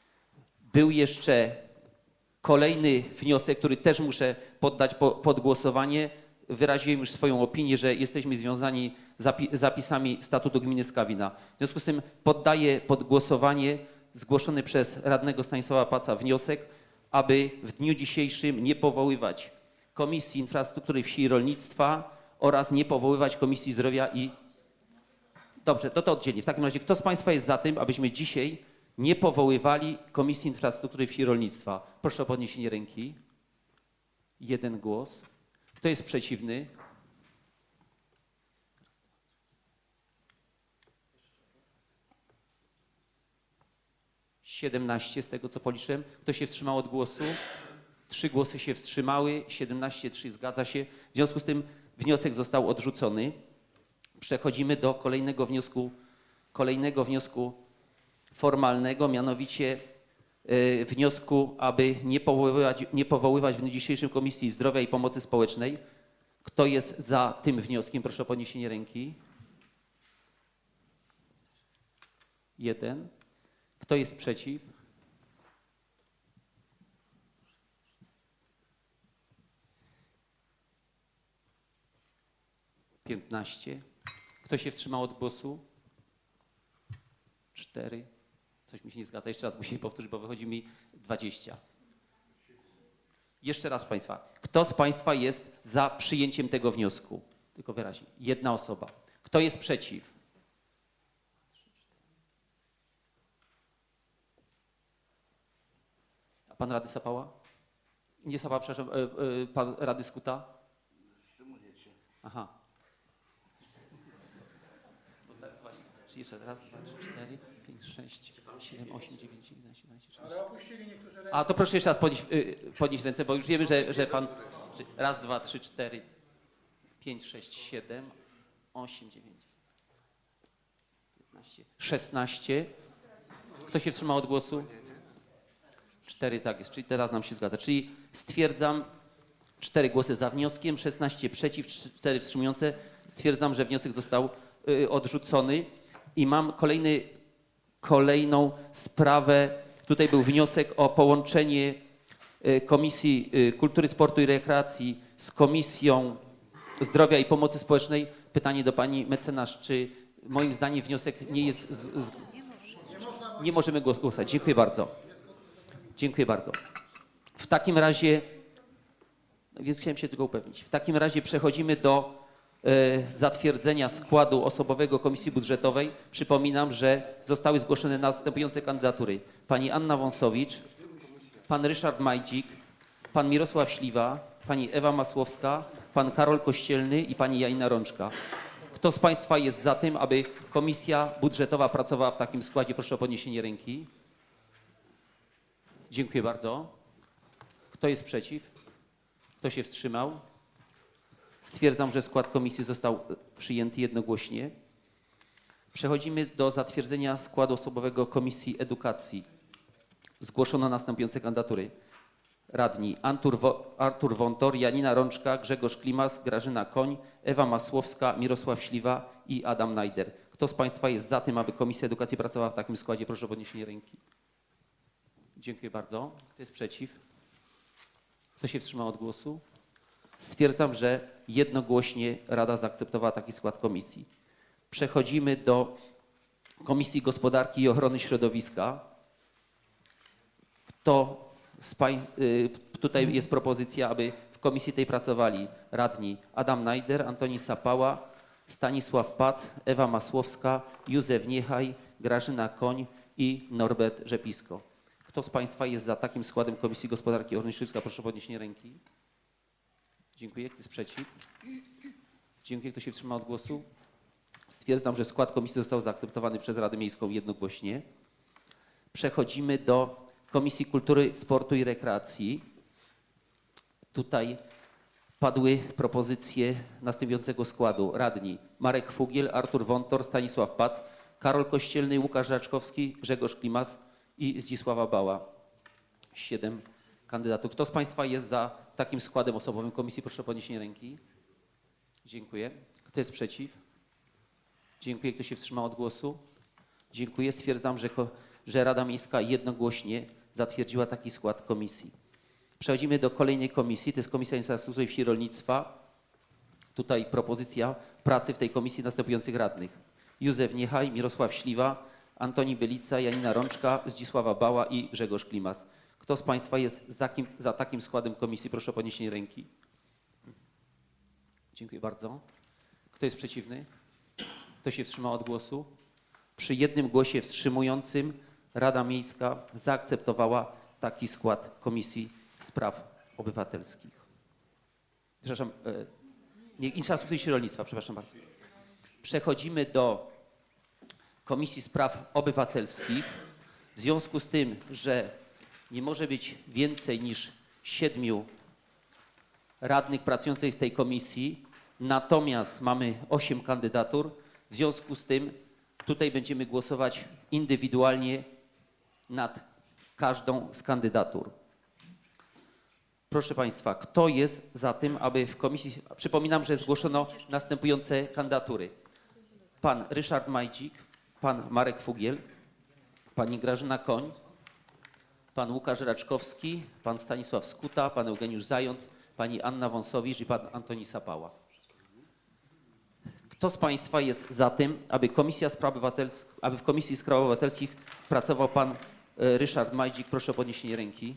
Był jeszcze kolejny wniosek, który też muszę poddać po, pod głosowanie. Wyraziłem już swoją opinię, że jesteśmy związani zapi zapisami statutu gminy Skawina. W związku z tym poddaję pod głosowanie zgłoszony przez radnego Stanisława Paca wniosek, aby w dniu dzisiejszym nie powoływać Komisji Infrastruktury Wsi i Rolnictwa oraz nie powoływać Komisji Zdrowia i... Dobrze, to to oddzielnie. W takim razie kto z Państwa jest za tym, abyśmy dzisiaj nie powoływali Komisji Infrastruktury Wsi i Rolnictwa? Proszę o podniesienie ręki. Jeden głos. Kto jest przeciwny? siedemnaście z tego, co policzyłem. Kto się wstrzymał od głosu? Trzy głosy się wstrzymały, siedemnaście, trzy zgadza się. W związku z tym wniosek został odrzucony. Przechodzimy do kolejnego wniosku, kolejnego wniosku formalnego, mianowicie yy, wniosku, aby nie powoływać, nie powoływać w dniu dzisiejszym Komisji Zdrowia i Pomocy Społecznej. Kto jest za tym wnioskiem? Proszę o podniesienie ręki. Jeden. Kto jest przeciw? piętnaście. Kto się wstrzymał od głosu? cztery. Coś mi się nie zgadza. Jeszcze raz muszę powtórzyć, bo wychodzi mi dwadzieścia. Jeszcze raz, Państwa. Kto z Państwa jest za przyjęciem tego wniosku? Tylko wyraźnie. Jedna osoba. Kto jest przeciw? Pan radny Sapała? Nie Sapała, przepraszam, e, e, pan radny Skuta? Aha. Czyli jeszcze raz, dwa, trzy, cztery, pięć, sześć, siedem, osiem, dziewięć, jedenaście, dwanaście, Ale opuścili niektórzy ręce. A to proszę jeszcze raz podnieść, y, podnieść ręce, bo już wiemy, że, że pan... Raz, dwa, trzy, cztery, pięć, sześć, siedem, osiem, dziewięć, piętnaście, szesnaście. Kto się wstrzymał od głosu? Cztery, tak jest, czyli teraz nam się zgadza. Czyli stwierdzam cztery głosy za wnioskiem, szesnaście przeciw, cztery wstrzymujące. Stwierdzam, że wniosek został y, odrzucony. I mam kolejny, kolejną sprawę. Tutaj był wniosek o połączenie Komisji Kultury, Sportu i Rekreacji z Komisją Zdrowia i Pomocy Społecznej. Pytanie do pani mecenas, czy moim zdaniem wniosek nie jest... Z, z, nie możemy głosować. Dziękuję bardzo. Dziękuję bardzo. W takim razie, więc chciałem się tylko upewnić, w takim razie przechodzimy do zatwierdzenia składu osobowego Komisji Budżetowej. Przypominam, że zostały zgłoszone następujące kandydatury. Pani Anna Wąsowicz, pan Ryszard Majdzik, pan Mirosław Śliwa, pani Ewa Masłowska, pan Karol Kościelny i pani Janina Rączka. Kto z państwa jest za tym, aby Komisja Budżetowa pracowała w takim składzie? Proszę o podniesienie ręki. Dziękuję bardzo. Kto jest przeciw? Kto się wstrzymał? Stwierdzam, że skład komisji został przyjęty jednogłośnie. Przechodzimy do zatwierdzenia składu osobowego Komisji Edukacji. Zgłoszono następujące kandydatury. Radni Artur, Artur Wątor, Janina Rączka, Grzegorz Klimas, Grażyna Koń, Ewa Masłowska, Mirosław Śliwa i Adam Najder. Kto z państwa jest za tym, aby Komisja Edukacji pracowała w takim składzie? Proszę o podniesienie ręki. Dziękuję bardzo. Kto jest przeciw? Kto się wstrzymał od głosu? Stwierdzam, że jednogłośnie Rada zaakceptowała taki skład komisji. Przechodzimy do Komisji Gospodarki i Ochrony Środowiska. Kto z pań, tutaj jest propozycja, aby w komisji tej pracowali radni Adam Najder, Antoni Sapała, Stanisław Pac, Ewa Masłowska, Józef Niechaj, Grażyna Koń i Norbert Rzepisko. Kto z państwa jest za takim składem Komisji Gospodarki i Ochrony Środowiska? Proszę o podniesienie ręki. Dziękuję. Kto jest przeciw? Dziękuję. Kto się wstrzymał od głosu? Stwierdzam, że skład komisji został zaakceptowany przez Radę Miejską jednogłośnie. Przechodzimy do Komisji Kultury, Sportu i Rekreacji. Tutaj padły propozycje następującego składu. Radni Marek Fugiel, Artur Wątor, Stanisław Pac, Karol Kościelny, Łukasz Raczkowski, Grzegorz Klimas i Zdzisława Bała. Siedem kandydatów. Kto z państwa jest za takim składem osobowym komisji? Proszę o podniesienie ręki. Dziękuję. Kto jest przeciw? Dziękuję. Kto się wstrzymał od głosu? Dziękuję. Stwierdzam, że, że Rada Miejska jednogłośnie zatwierdziła taki skład komisji. Przechodzimy do kolejnej komisji. To jest Komisja Infrastruktury, Wsi i Rolnictwa. Tutaj propozycja pracy w tej komisji następujących radnych. Józef Niechaj, Mirosław Śliwa, Antoni Bylica, Janina Rączka, Zdzisława Bała i Grzegorz Klimas. Kto z państwa jest za, kim, za takim składem komisji? Proszę o podniesienie ręki. Dziękuję bardzo. Kto jest przeciwny? Kto się wstrzymał od głosu? Przy jednym głosie wstrzymującym Rada Miejska zaakceptowała taki skład Komisji Spraw Obywatelskich. Przepraszam, nie, Infrastruktury i Rolnictwa, przepraszam bardzo. Przechodzimy do Komisji Spraw Obywatelskich. W związku z tym, że nie może być więcej niż siedmiu radnych pracujących w tej komisji, natomiast mamy osiem kandydatur. W związku z tym tutaj będziemy głosować indywidualnie nad każdą z kandydatur. Proszę państwa, kto jest za tym, aby w komisji... Przypominam, że zgłoszono następujące kandydatury. Pan Ryszard Majdzik, pan Marek Fugiel, pani Grażyna Koń, pan Łukasz Raczkowski, pan Stanisław Skuta, pan Eugeniusz Zając, pani Anna Wąsowicz i pan Antoni Sapała. Kto z państwa jest za tym, aby, Komisja Spraw Obywatelskich, aby w Komisji Spraw Obywatelskich pracował pan Ryszard Majdzik? Proszę o podniesienie ręki.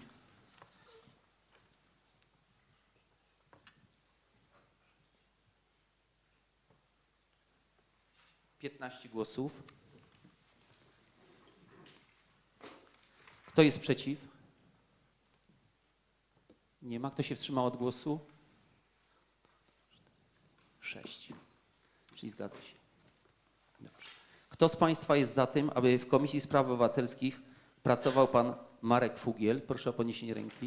piętnaście głosów. Kto jest przeciw? Nie ma. Kto się wstrzymał od głosu? sześć. Czyli zgadza się. Dobrze. Kto z Państwa jest za tym, aby w Komisji Spraw Obywatelskich pracował pan Marek Fugiel? Proszę o podniesienie ręki.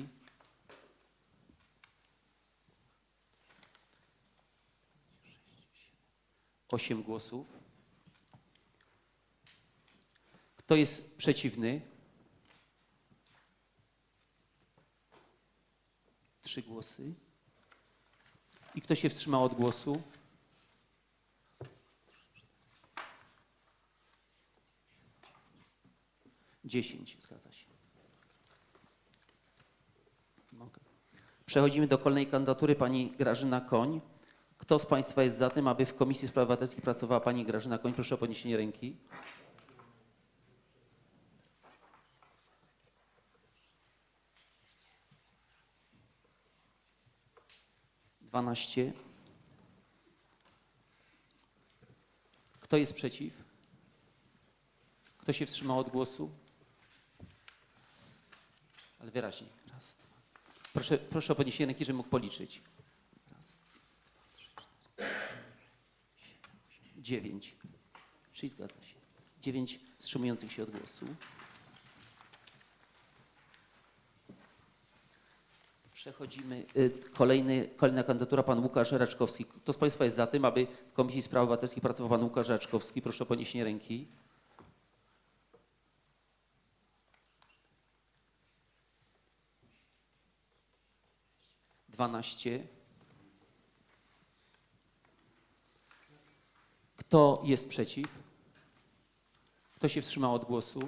Osiem głosów. Kto jest przeciwny? Trzy głosy. I kto się wstrzymał od głosu? Dziesięć. Zgadza się. Mogę. Przechodzimy do kolejnej kandydatury. Pani Grażyna Koń. Kto z Państwa jest za tym, aby w Komisji Spraw Obywatelskich pracowała pani Grażyna Koń? Proszę o podniesienie ręki. dwanaście. Kto jest przeciw? Kto się wstrzymał od głosu? Ale wyraźnie. Raz, dwa. Proszę, proszę o podniesienie ręki, żebym mógł policzyć. Raz, dwa, trzy, cztery, siedem, osiem, dziewięć. Czyli zgadza się. Dziewięć wstrzymujących się od głosu. Przechodzimy. Kolejny, kolejna kandydatura, pan Łukasz Raczkowski. Kto z Państwa jest za tym, aby w Komisji Spraw Obywatelskich pracował pan Łukasz Raczkowski? Proszę o podniesienie ręki. dwanaście. Kto jest przeciw? Kto się wstrzymał od głosu?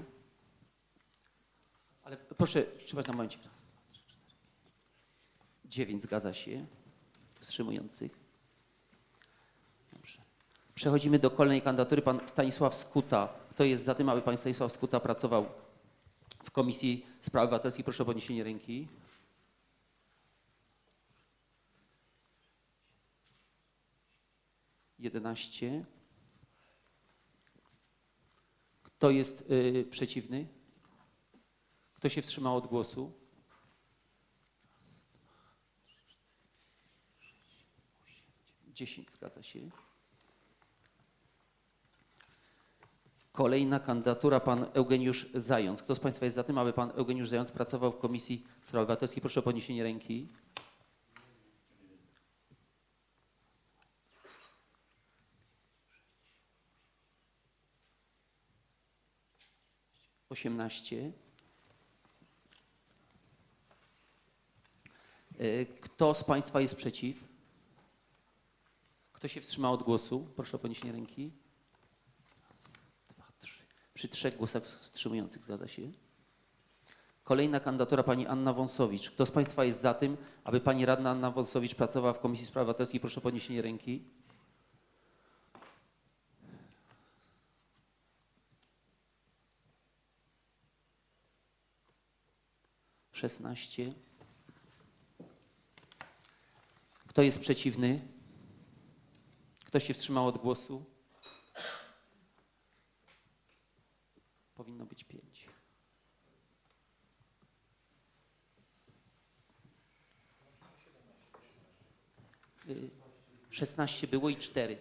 Ale proszę trzymać na momencie. Raz, dwa, trzy, cztery, pięć. Dziewięć zgadza się. Wstrzymujących. Dobrze. Przechodzimy do kolejnej kandydatury. Pan Stanisław Skuta. Kto jest za tym, aby pan Stanisław Skuta pracował w Komisji Spraw Obywatelskich? Proszę o podniesienie ręki. jedenaście. Kto jest y, przeciwny? Kto się wstrzymał od głosu? dziesięć zgadza się. Kolejna kandydatura, pan Eugeniusz Zając. Kto z Państwa jest za tym, aby pan Eugeniusz Zając pracował w Komisji Spraw Obywatelskich? Proszę o podniesienie ręki. osiemnaście. Kto z Państwa jest przeciw? Kto się wstrzymał od głosu? Proszę o podniesienie ręki. Raz, dwa, trzy. Przy trzech głosach wstrzymujących zgadza się. Kolejna kandydatura pani Anna Wąsowicz. Kto z Państwa jest za tym, aby pani radna Anna Wąsowicz pracowała w Komisji Spraw Obywatelskich? Proszę o podniesienie ręki. szesnaście. Kto jest przeciwny? Kto się wstrzymał od głosu? Powinno być pięć. szesnaście było i cztery.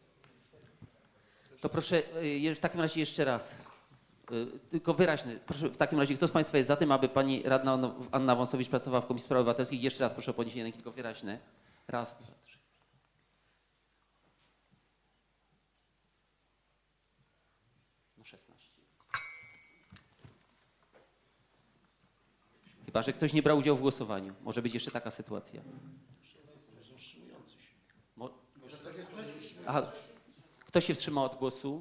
To proszę w takim razie jeszcze raz. Tylko wyraźny. Proszę, w takim razie, kto z Państwa jest za tym, aby pani radna Anna Wąsowicz pracowała w Komisji Spraw Obywatelskich? Jeszcze raz proszę o podniesienie ręki, tylko wyraźne. Raz, dwa, trzy. No szesnaście. Chyba że ktoś nie brał udziału w głosowaniu. Może być jeszcze taka sytuacja. Mo... Aha. Kto się wstrzymał od głosu?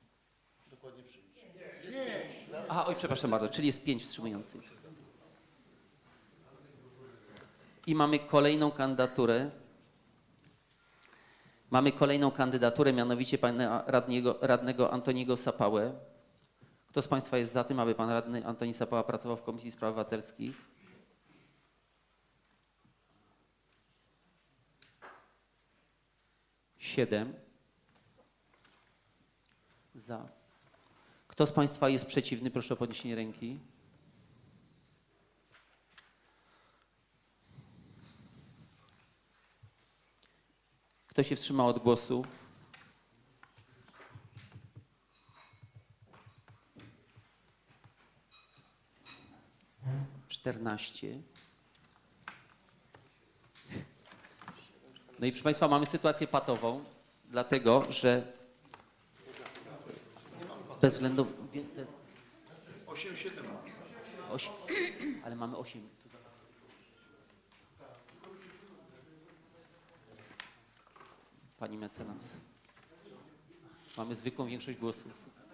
Aha, oj, przepraszam bardzo, czyli jest pięć wstrzymujących. I mamy kolejną kandydaturę. Mamy kolejną kandydaturę, mianowicie pana radnego, radnego Antoniego Sapałę. Kto z Państwa jest za tym, aby pan radny Antoni Sapała pracował w Komisji Spraw Obywatelskich? Siedem. Za. Kto z Państwa jest przeciwny? Proszę o podniesienie ręki. Kto się wstrzymał od głosu? czternaście. No i proszę Państwa, mamy sytuację patową, dlatego że bez względu... osiem siedem. osiem, ale mamy osiem. Pani mecenas. Mamy zwykłą większość głosów.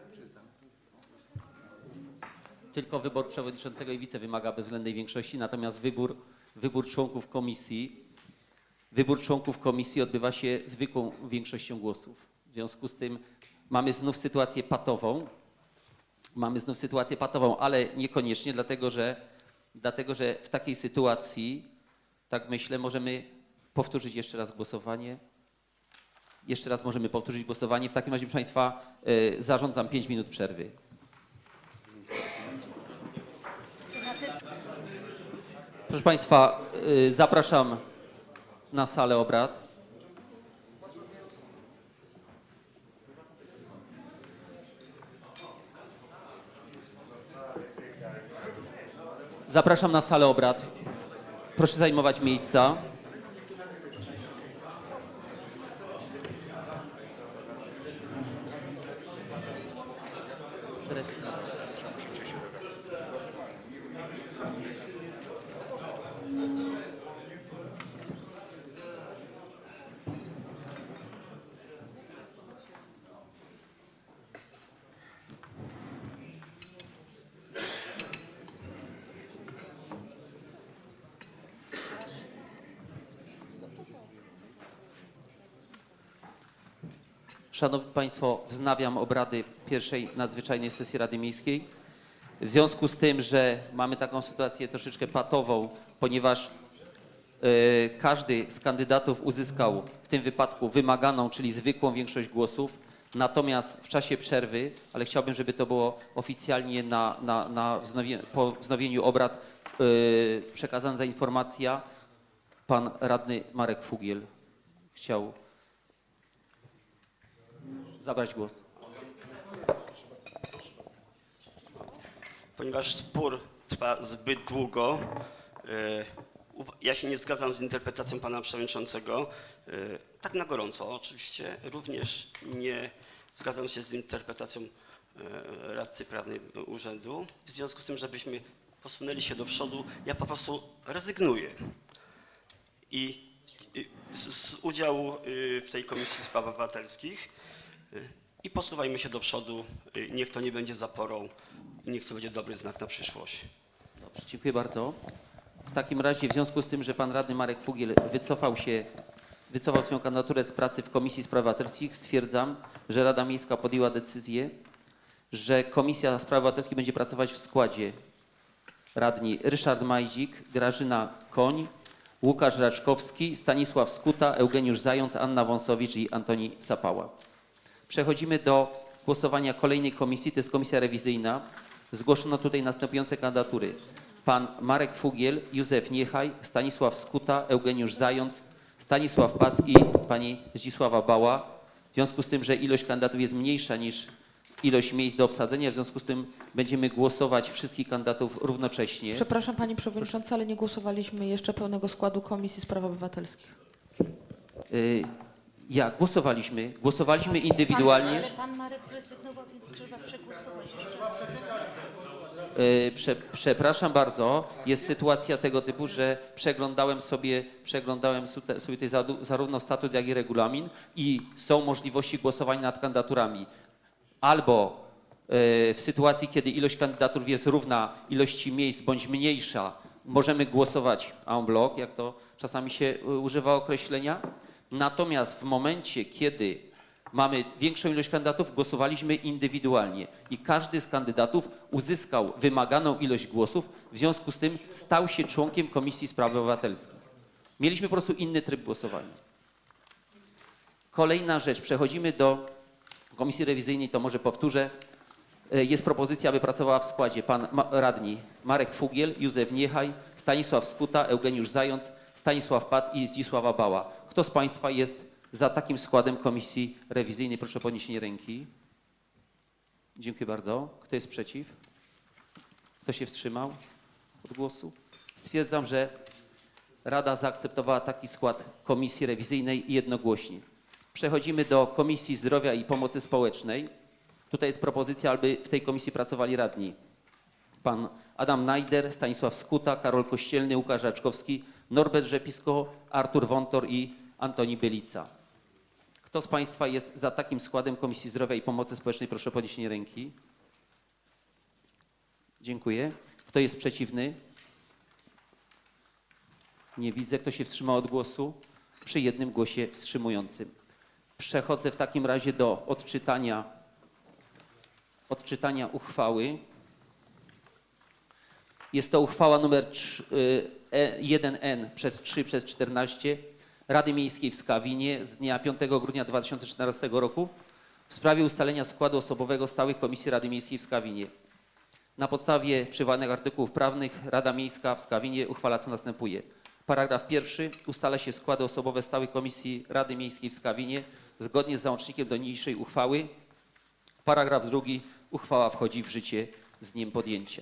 Tylko wybór przewodniczącego i wice wymaga bezwzględnej większości, natomiast wybór, wybór członków komisji, wybór członków komisji odbywa się zwykłą większością głosów. W związku z tym mamy znów sytuację patową. Mamy znów sytuację patową, ale niekoniecznie, dlatego że, dlatego że w takiej sytuacji, tak myślę, możemy powtórzyć jeszcze raz głosowanie. Jeszcze raz możemy powtórzyć głosowanie. W takim razie, proszę Państwa, y, zarządzam pięć minut przerwy. Proszę Państwa, y, zapraszam na salę obrad. Zapraszam na salę obrad. Proszę zajmować miejsca. Szanowni Państwo, wznawiam obrady pierwszej nadzwyczajnej sesji Rady Miejskiej. W związku z tym, że mamy taką sytuację troszeczkę patową, ponieważ y, każdy z kandydatów uzyskał w tym wypadku wymaganą, czyli zwykłą większość głosów, natomiast w czasie przerwy, ale chciałbym, żeby to było oficjalnie na, na, na wznowie, po wznowieniu obrad y, przekazana ta informacja, pan radny Marek Fugiel chciał zabrać głos. Ponieważ spór trwa zbyt długo, ja się nie zgadzam z interpretacją pana przewodniczącego, tak na gorąco oczywiście, również nie zgadzam się z interpretacją radcy prawnej urzędu. W związku z tym, żebyśmy posunęli się do przodu, ja po prostu rezygnuję. I z udziału w tej Komisji Spraw Obywatelskich i posuwajmy się do przodu. Niech to nie będzie zaporą i niech to będzie dobry znak na przyszłość. Dobrze, dziękuję bardzo. W takim razie w związku z tym, że pan radny Marek Fugiel wycofał się, wycofał swoją kandydaturę z pracy w Komisji Spraw Obywatelskich, stwierdzam, że Rada Miejska podjęła decyzję, że Komisja Spraw Obywatelskich będzie pracować w składzie radni Ryszard Majzik, Grażyna Koń, Łukasz Raczkowski, Stanisław Skuta, Eugeniusz Zając, Anna Wąsowicz i Antoni Sapała. Przechodzimy do głosowania kolejnej komisji, to jest komisja rewizyjna. Zgłoszono tutaj następujące kandydatury. Pan Marek Fugiel, Józef Niechaj, Stanisław Skuta, Eugeniusz Zając, Stanisław Pac i pani Zdzisława Bała. W związku z tym, że ilość kandydatów jest mniejsza niż ilość miejsc do obsadzenia, w związku z tym będziemy głosować wszystkich kandydatów równocześnie. Przepraszam Panie Przewodniczący, ale nie głosowaliśmy jeszcze pełnego składu Komisji Spraw Obywatelskich. Y Ja, głosowaliśmy, głosowaliśmy indywidualnie. Ale pan Marek zrezygnował, więc trzeba przegłosować jeszcze. Yy, prze, przepraszam bardzo, jest sytuacja tego typu, że przeglądałem sobie, przeglądałem sobie tutaj zarówno statut, jak i regulamin i są możliwości głosowania nad kandydaturami. Albo yy, w sytuacji, kiedy ilość kandydatur jest równa ilości miejsc bądź mniejsza, możemy głosować en bloc, jak to czasami się używa określenia. Natomiast w momencie, kiedy mamy większą ilość kandydatów, głosowaliśmy indywidualnie i każdy z kandydatów uzyskał wymaganą ilość głosów, w związku z tym stał się członkiem Komisji Spraw Obywatelskich. Mieliśmy po prostu inny tryb głosowania. Kolejna rzecz, przechodzimy do Komisji Rewizyjnej, to może powtórzę. Jest propozycja, aby pracowała w składzie pan radni Marek Fugiel, Józef Niechaj, Stanisław Skuta, Eugeniusz Zając, Stanisław Pac i Zdzisława Bała. Kto z Państwa jest za takim składem komisji rewizyjnej? Proszę o podniesienie ręki. Dziękuję bardzo. Kto jest przeciw? Kto się wstrzymał od głosu? Stwierdzam, że Rada zaakceptowała taki skład komisji rewizyjnej jednogłośnie. Przechodzimy do Komisji Zdrowia i Pomocy Społecznej. Tutaj jest propozycja, aby w tej komisji pracowali radni: pan Adam Najder, Stanisław Skuta, Karol Kościelny, Łukasz Raczkowski, Norbert Rzepisko, Artur Wątor i Antoni Bielica. Kto z Państwa jest za takim składem Komisji Zdrowia i Pomocy Społecznej? Proszę o podniesienie ręki. Dziękuję. Kto jest przeciwny? Nie widzę. Kto się wstrzymał od głosu? Przy jednym głosie wstrzymującym. Przechodzę w takim razie do odczytania, odczytania uchwały. Jest to uchwała numer jeden N przez trzy przez czternaście Rady Miejskiej w Skawinie z dnia piątego grudnia dwa tysiące czternastego roku w sprawie ustalenia składu osobowego stałych Komisji Rady Miejskiej w Skawinie. Na podstawie przywołanych artykułów prawnych Rada Miejska w Skawinie uchwala, co następuje. Paragraf pierwszy. Ustala się składy osobowe stałych Komisji Rady Miejskiej w Skawinie zgodnie z załącznikiem do niniejszej uchwały. Paragraf drugi. Uchwała wchodzi w życie z dniem podjęcia.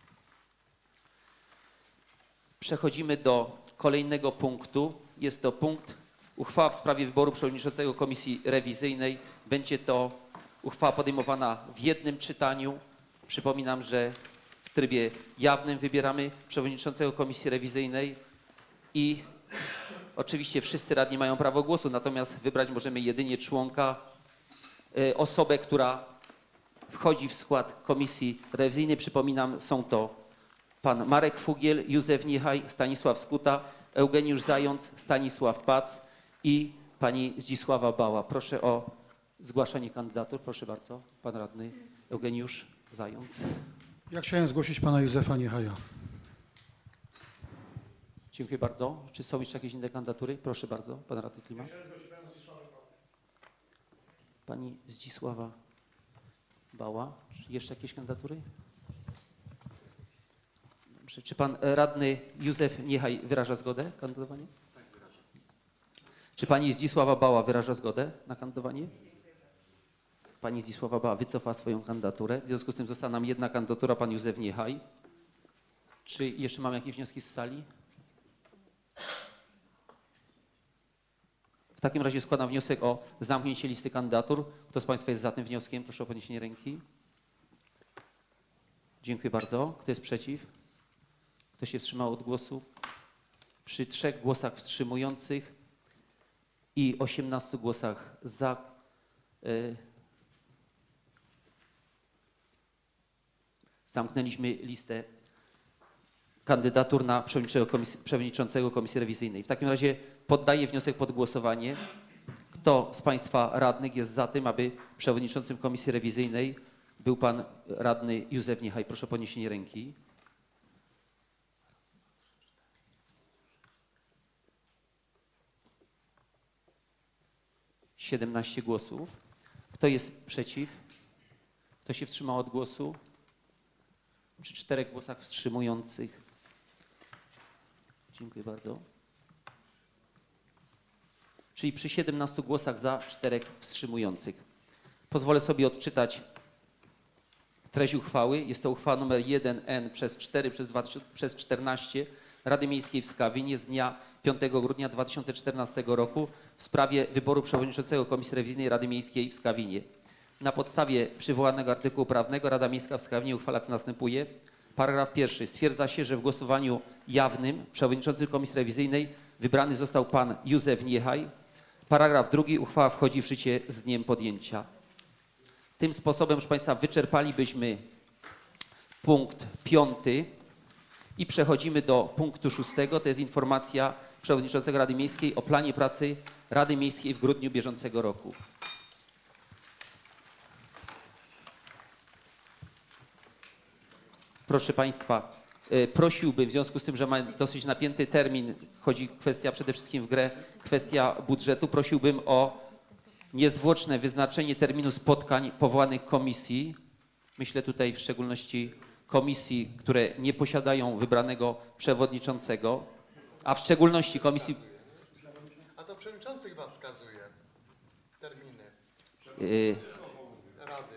Przechodzimy do kolejnego punktu. Jest to punkt uchwała w sprawie wyboru przewodniczącego Komisji Rewizyjnej. Będzie to uchwała podejmowana w jednym czytaniu. Przypominam, że w trybie jawnym wybieramy przewodniczącego Komisji Rewizyjnej i oczywiście wszyscy radni mają prawo głosu, natomiast wybrać możemy jedynie członka, y, osobę, która wchodzi w skład Komisji Rewizyjnej. Przypominam, są to pan Marek Fugiel, Józef Niechaj, Stanisław Skuta, Eugeniusz Zając, Stanisław Pac i pani Zdzisława Bała. Proszę o zgłaszanie kandydatur. Proszę bardzo, pan radny Eugeniusz Zając. Ja chciałem zgłosić pana Józefa Niechaja. Dziękuję bardzo. Czy są jeszcze jakieś inne kandydatury? Proszę bardzo, pan radny Klimas. Pani Zdzisława Bała. Czy jeszcze jakieś kandydatury? Dobrze. Czy pan radny Józef Niechaj wyraża zgodę na kandydowanie? Tak, wyraża. Czy pani Zdzisława Bała wyraża zgodę na kandydowanie? Pani Zdzisława Bała wycofa swoją kandydaturę. W związku z tym została nam jedna kandydatura, pan Józef Niechaj. Czy jeszcze mamy jakieś wnioski z sali? W takim razie składam wniosek o zamknięcie listy kandydatur. Kto z Państwa jest za tym wnioskiem? Proszę o podniesienie ręki. Dziękuję bardzo. Kto jest przeciw? Kto się wstrzymał od głosu? Przy trzech głosach wstrzymujących i osiemnastu głosach za y, zamknęliśmy listę kandydatur na przewodniczącego komisji, przewodniczącego Komisji Rewizyjnej. W takim razie poddaję wniosek pod głosowanie. Kto z Państwa radnych jest za tym, aby przewodniczącym Komisji Rewizyjnej był pan radny Józef Niechaj? Proszę o podniesienie ręki. siedemnaście głosów. Kto jest przeciw? Kto się wstrzymał od głosu? Przy czterech głosach wstrzymujących. Dziękuję bardzo. Czyli przy siedemnastu głosach za, czterech wstrzymujących. Pozwolę sobie odczytać treść uchwały. Jest to uchwała numer jeden N przez cztery przez czternaście Rady Miejskiej w Skawinie z dnia piątego grudnia dwa tysiące czternastego roku w sprawie wyboru przewodniczącego Komisji Rewizyjnej Rady Miejskiej w Skawinie. Na podstawie przywołanego artykułu prawnego Rada Miejska w Skawinie uchwala, co następuje. Paragraf pierwszy. Stwierdza się, że w głosowaniu jawnym przewodniczącym Komisji Rewizyjnej wybrany został pan Józef Niechaj. Paragraf drugi. Uchwała wchodzi w życie z dniem podjęcia. Tym sposobem, proszę Państwa, wyczerpalibyśmy punkt piąty i przechodzimy do punktu szóstego. To jest informacja przewodniczącego Rady Miejskiej o planie pracy Rady Miejskiej w grudniu bieżącego roku. Proszę Państwa, prosiłbym, w związku z tym, że ma dosyć napięty termin, chodzi kwestia przede wszystkim w grę, kwestia budżetu, prosiłbym o niezwłoczne wyznaczenie terminu spotkań powołanych komisji. Myślę tutaj w szczególności komisji, które nie posiadają wybranego przewodniczącego, a w szczególności komisji... A to przewodniczący chyba wskazuje. terminy y, Rady.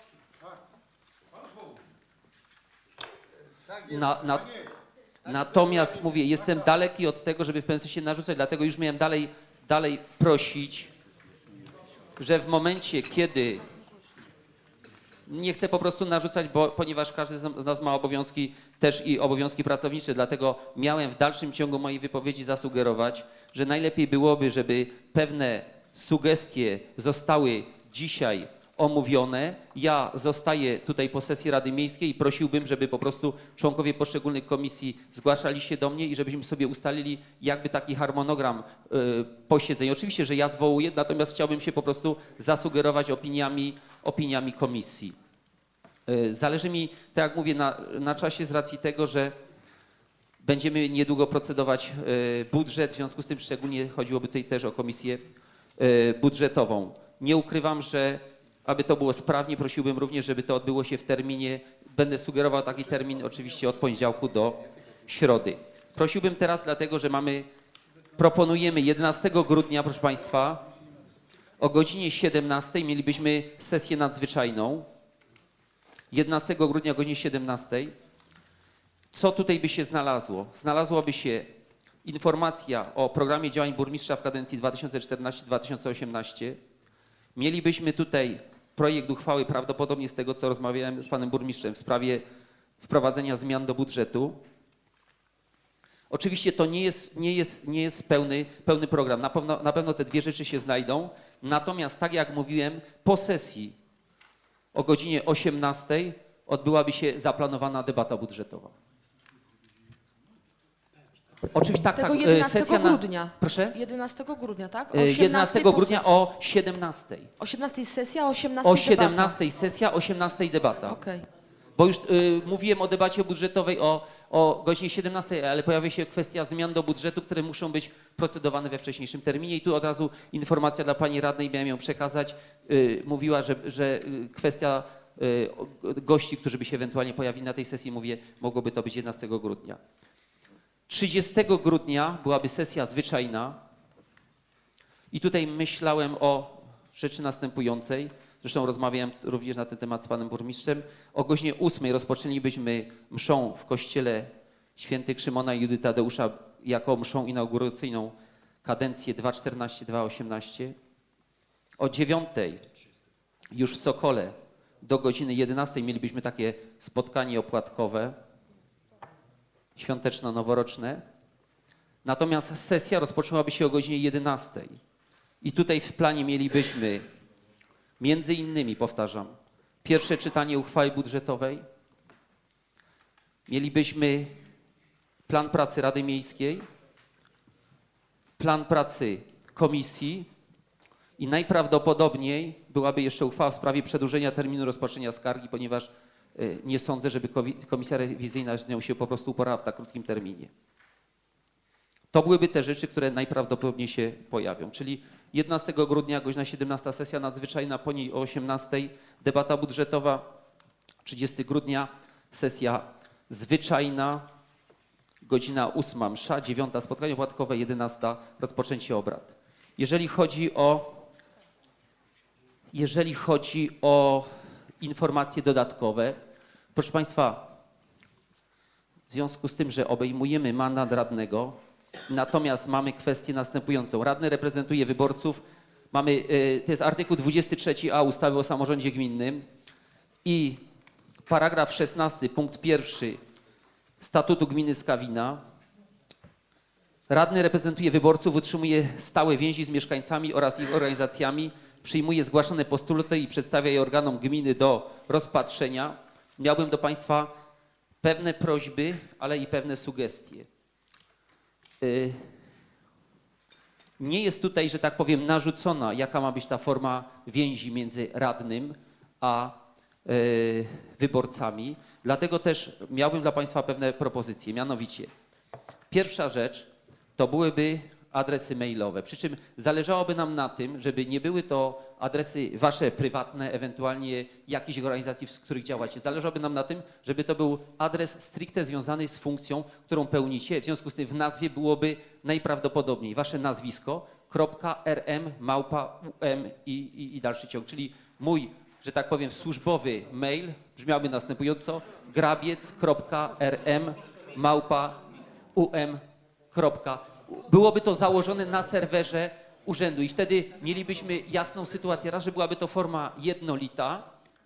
na, na, natomiast mówię, jestem daleki od tego, żeby w pewnym sensie narzucać, dlatego już miałem dalej, dalej prosić, że w momencie, kiedy nie chcę po prostu narzucać, bo, ponieważ każdy z nas ma obowiązki też i obowiązki pracownicze, dlatego miałem w dalszym ciągu mojej wypowiedzi zasugerować, że najlepiej byłoby, żeby pewne sugestie zostały dzisiaj omówione. Ja zostaję tutaj po sesji Rady Miejskiej i prosiłbym, żeby po prostu członkowie poszczególnych komisji zgłaszali się do mnie i żebyśmy sobie ustalili jakby taki harmonogram y, posiedzeń. Oczywiście, że ja zwołuję, natomiast chciałbym się po prostu zasugerować opiniami, opiniami komisji. Y, zależy mi, tak jak mówię, na, na czasie z racji tego, że będziemy niedługo procedować y, budżet, w związku z tym szczególnie chodziłoby tutaj też o komisję y, budżetową. Nie ukrywam, że aby to było sprawnie, prosiłbym również, żeby to odbyło się w terminie, będę sugerował taki termin oczywiście od poniedziałku do środy. Prosiłbym teraz, dlatego że mamy, proponujemy jedenastego grudnia, proszę Państwa, o godzinie siedemnastej mielibyśmy sesję nadzwyczajną. jedenastego grudnia o godzinie siedemnastej. Co tutaj by się znalazło? Znalazłaby się informacja o programie działań burmistrza w kadencji dwa tysiące czternastej do dwa tysiące osiemnastej. Mielibyśmy tutaj projekt uchwały, prawdopodobnie z tego, co rozmawiałem z panem burmistrzem w sprawie wprowadzenia zmian do budżetu. Oczywiście to nie jest, nie jest, nie jest pełny, pełny program. Na pewno, na pewno te dwie rzeczy się znajdą. Natomiast, tak jak mówiłem, po sesji o godzinie osiemnastej odbyłaby się zaplanowana debata budżetowa. Oczywiście tak, Tego tak. jedenastego Sesja grudnia. Na... Proszę? jedenastego grudnia, tak? jedenastego grudnia o siedemnastej. O siedemnastej sesja, o osiemnastej O siedemnastej sesja, o osiemnastej debata. Okej. Bo już y, mówiłem o debacie budżetowej o, o godzinie siedemnastej, ale pojawia się kwestia zmian do budżetu, które muszą być procedowane we wcześniejszym terminie. I tu od razu informacja dla pani radnej, miałem ją przekazać. Y, mówiła, że, że kwestia y, gości, którzy by się ewentualnie pojawili na tej sesji, mówię, mogłoby to być jedenastego grudnia. trzydziestego grudnia byłaby sesja zwyczajna i tutaj myślałem o rzeczy następującej. Zresztą rozmawiałem również na ten temat z panem burmistrzem. O godzinie ósmej rozpoczęlibyśmy mszą w kościele świętych Szymona i Judy Tadeusza jako mszą inauguracyjną kadencję dwa tysiące czternastej do dwa tysiące osiemnastej. O dziewiątej już w Sokole do godziny jedenastej mielibyśmy takie spotkanie opłatkowe, świąteczno-noworoczne. Natomiast sesja rozpoczęłaby się o godzinie jedenastej. I tutaj w planie mielibyśmy między innymi, powtarzam, pierwsze czytanie uchwały budżetowej. Mielibyśmy plan pracy Rady Miejskiej, plan pracy komisji i najprawdopodobniej byłaby jeszcze uchwała w sprawie przedłużenia terminu rozpatrzenia skargi, ponieważ nie sądzę, żeby komisja rewizyjna z nią się po prostu uporała w tak krótkim terminie. To byłyby te rzeczy, które najprawdopodobniej się pojawią. Czyli jedenastego grudnia, godzina siedemnasta, sesja nadzwyczajna, po niej o osiemnastej debata budżetowa. trzydziestego grudnia sesja zwyczajna, godzina ósma msza, dziewiąta spotkanie opłatkowe, jedenasta rozpoczęcie obrad. Jeżeli chodzi o, jeżeli chodzi o informacje dodatkowe, proszę Państwa, w związku z tym, że obejmujemy mandat radnego, natomiast mamy kwestię następującą. Radny reprezentuje wyborców. Mamy, to jest artykuł dwudziesty trzeci a ustawy o samorządzie gminnym i paragraf szesnasty, punkt pierwszy statutu gminy Skawina. Radny reprezentuje wyborców, utrzymuje stałe więzi z mieszkańcami oraz ich organizacjami, przyjmuje zgłaszane postulaty i przedstawia je organom gminy do rozpatrzenia. Miałbym do Państwa pewne prośby, ale i pewne sugestie. Nie jest tutaj, że tak powiem, narzucona, jaka ma być ta forma więzi między radnym a wyborcami. Dlatego też miałbym dla Państwa pewne propozycje. Mianowicie, pierwsza rzecz to byłyby adresy mailowe. Przy czym zależałoby nam na tym, żeby nie były to adresy wasze prywatne, ewentualnie jakichś organizacji, w których działacie. Zależałoby nam na tym, żeby to był adres stricte związany z funkcją, którą pełnicie. W związku z tym w nazwie byłoby najprawdopodobniej wasze nazwisko, kropka r m małpa u m i, i, i dalszy ciąg. Czyli mój, że tak powiem, służbowy mail brzmiałby następująco: grabiec kropka r m małpa u m. Byłoby to założone na serwerze urzędu i wtedy mielibyśmy jasną sytuację. Raz, że byłaby to forma jednolita,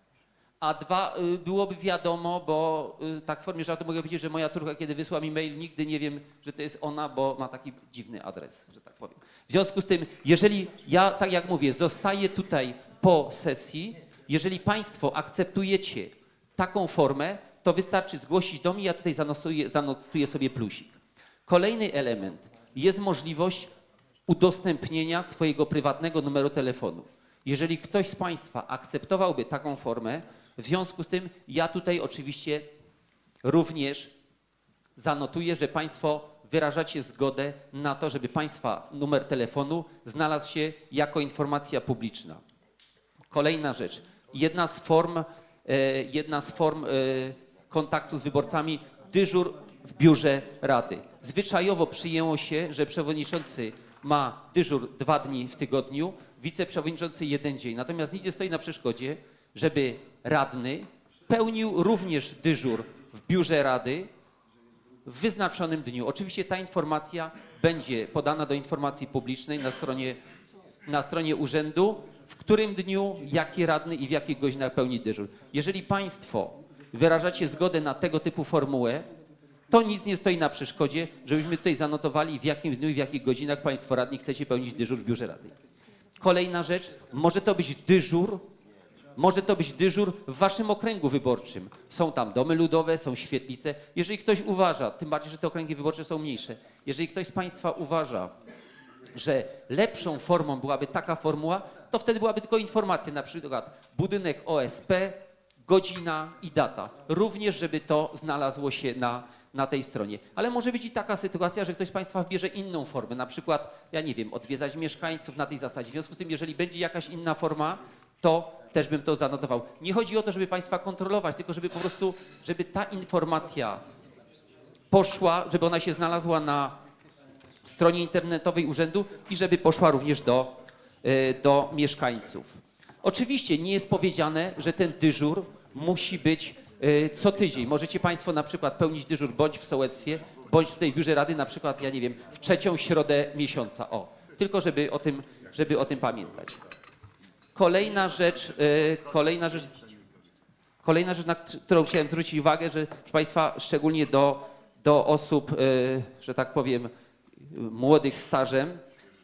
a dwa, byłoby wiadomo, bo tak w formie żartu mogę powiedzieć, że moja córka, kiedy wysła mi mail, nigdy nie wiem, że to jest ona, bo ma taki dziwny adres, że tak powiem. W związku z tym, jeżeli ja, tak jak mówię, zostaję tutaj po sesji, jeżeli Państwo akceptujecie taką formę, to wystarczy zgłosić do mnie, ja tutaj zanotuję, zanotuję sobie plusik. Kolejny element, jest możliwość udostępnienia swojego prywatnego numeru telefonu. Jeżeli ktoś z Państwa akceptowałby taką formę, w związku z tym ja tutaj oczywiście również zanotuję, że Państwo wyrażacie zgodę na to, żeby Państwa numer telefonu znalazł się jako informacja publiczna. Kolejna rzecz, jedna z form, jedna z form kontaktu z wyborcami, dyżur w biurze Rady. Zwyczajowo przyjęło się, że przewodniczący ma dyżur dwa dni w tygodniu, wiceprzewodniczący jeden dzień. Natomiast nic nie stoi na przeszkodzie, żeby radny pełnił również dyżur w biurze Rady w wyznaczonym dniu. Oczywiście ta informacja będzie podana do informacji publicznej na stronie, na stronie urzędu, w którym dniu, jaki radny i w jakich godzinach pełni dyżur. Jeżeli Państwo wyrażacie zgodę na tego typu formułę, to nic nie stoi na przeszkodzie, żebyśmy tutaj zanotowali, w jakim dniu i w jakich godzinach Państwo radni chcecie pełnić dyżur w biurze Rady. Kolejna rzecz, może to być dyżur, może to być dyżur w Waszym okręgu wyborczym. Są tam domy ludowe, są świetlice. Jeżeli ktoś uważa, tym bardziej, że te okręgi wyborcze są mniejsze, jeżeli ktoś z Państwa uważa, że lepszą formą byłaby taka formuła, to wtedy byłaby tylko informacja, na przykład budynek O S P, godzina i data. Również, żeby to znalazło się na, na tej stronie. Ale może być i taka sytuacja, że ktoś z Państwa wybierze inną formę, na przykład, ja nie wiem, odwiedzać mieszkańców na tej zasadzie. W związku z tym, jeżeli będzie jakaś inna forma, to też bym to zanotował. Nie chodzi o to, żeby Państwa kontrolować, tylko żeby po prostu, żeby ta informacja poszła, żeby ona się znalazła na stronie internetowej urzędu i żeby poszła również do, do mieszkańców. Oczywiście nie jest powiedziane, że ten dyżur musi być co tydzień. Możecie Państwo na przykład pełnić dyżur bądź w sołectwie, bądź tutaj w biurze Rady, na przykład, ja nie wiem, w trzecią środę miesiąca. O, tylko żeby o tym, żeby o tym pamiętać. Kolejna rzecz, kolejna rzecz, kolejna rzecz, na którą chciałem zwrócić uwagę, że proszę Państwa, szczególnie do, do osób, że tak powiem, młodych stażem,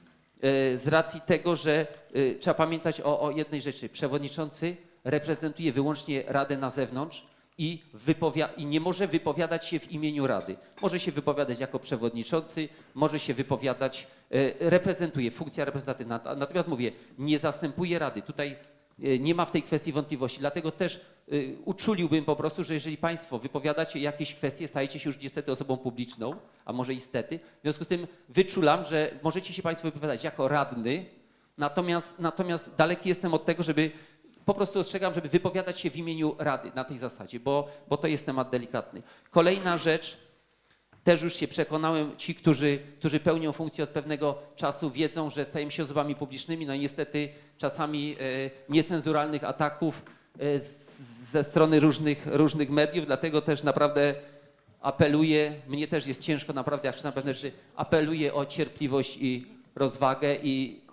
z racji tego, że trzeba pamiętać o, o jednej rzeczy. Przewodniczący reprezentuje wyłącznie Radę na zewnątrz i, i nie może wypowiadać się w imieniu Rady. Może się wypowiadać jako przewodniczący, może się wypowiadać, reprezentuje, funkcja reprezentatywna. Natomiast mówię, nie zastępuje Rady. Tutaj nie ma w tej kwestii wątpliwości. Dlatego też uczuliłbym po prostu, że jeżeli Państwo wypowiadacie jakieś kwestie, stajecie się już niestety osobą publiczną, a może i stety. W związku z tym wyczulam, że możecie się Państwo wypowiadać jako radny, natomiast, natomiast daleki jestem od tego, żeby po prostu ostrzegam, żeby wypowiadać się w imieniu Rady na tej zasadzie, bo, bo to jest temat delikatny. Kolejna rzecz, też już się przekonałem, ci, którzy, którzy pełnią funkcję od pewnego czasu, wiedzą, że stajemy się osobami publicznymi, no i niestety czasami e, niecenzuralnych ataków e, z, ze strony różnych, różnych mediów, dlatego też naprawdę apeluję, mnie też jest ciężko naprawdę, jak czytam pewne rzeczy, apeluję o cierpliwość i rozwagę i,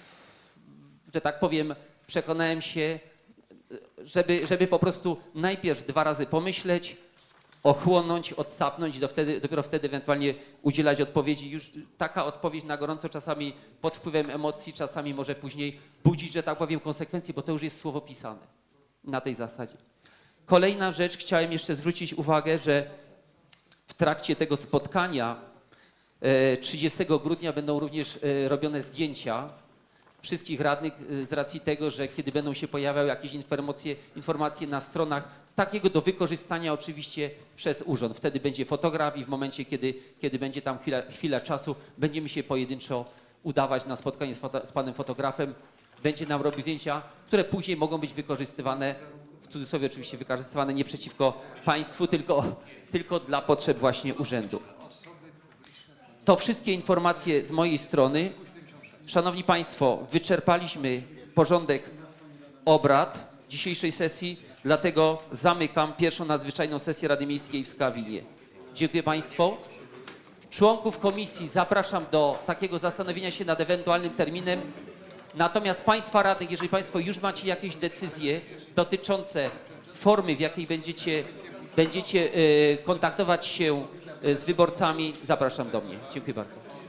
że tak powiem, przekonałem się, żeby, żeby po prostu najpierw dwa razy pomyśleć, ochłonąć, odsapnąć i do wtedy, dopiero wtedy ewentualnie udzielać odpowiedzi. Już taka odpowiedź na gorąco, czasami pod wpływem emocji, czasami może później budzić, że tak powiem, konsekwencje, bo to już jest słowo pisane na tej zasadzie. Kolejna rzecz, chciałem jeszcze zwrócić uwagę, że w trakcie tego spotkania trzydziestego grudnia będą również robione zdjęcia wszystkich radnych z racji tego, że kiedy będą się pojawiały jakieś informacje, informacje na stronach, takiego do wykorzystania oczywiście przez urząd. Wtedy będzie fotograf i w momencie, kiedy, kiedy będzie tam chwila, chwila czasu, będziemy się pojedynczo udawać na spotkanie z, foto, z panem fotografem. Będzie nam robił zdjęcia, które później mogą być wykorzystywane, w cudzysłowie oczywiście wykorzystywane nie przeciwko państwu, tylko, tylko dla potrzeb właśnie urzędu. To wszystkie informacje z mojej strony. Szanowni Państwo, wyczerpaliśmy porządek obrad dzisiejszej sesji, dlatego zamykam pierwszą nadzwyczajną sesję Rady Miejskiej w Skawinie. Dziękuję Państwu. Członków komisji zapraszam do takiego zastanowienia się nad ewentualnym terminem. Natomiast Państwa radnych, jeżeli Państwo już macie jakieś decyzje dotyczące formy, w jakiej będziecie, będziecie kontaktować się z wyborcami, zapraszam do mnie. Dziękuję bardzo.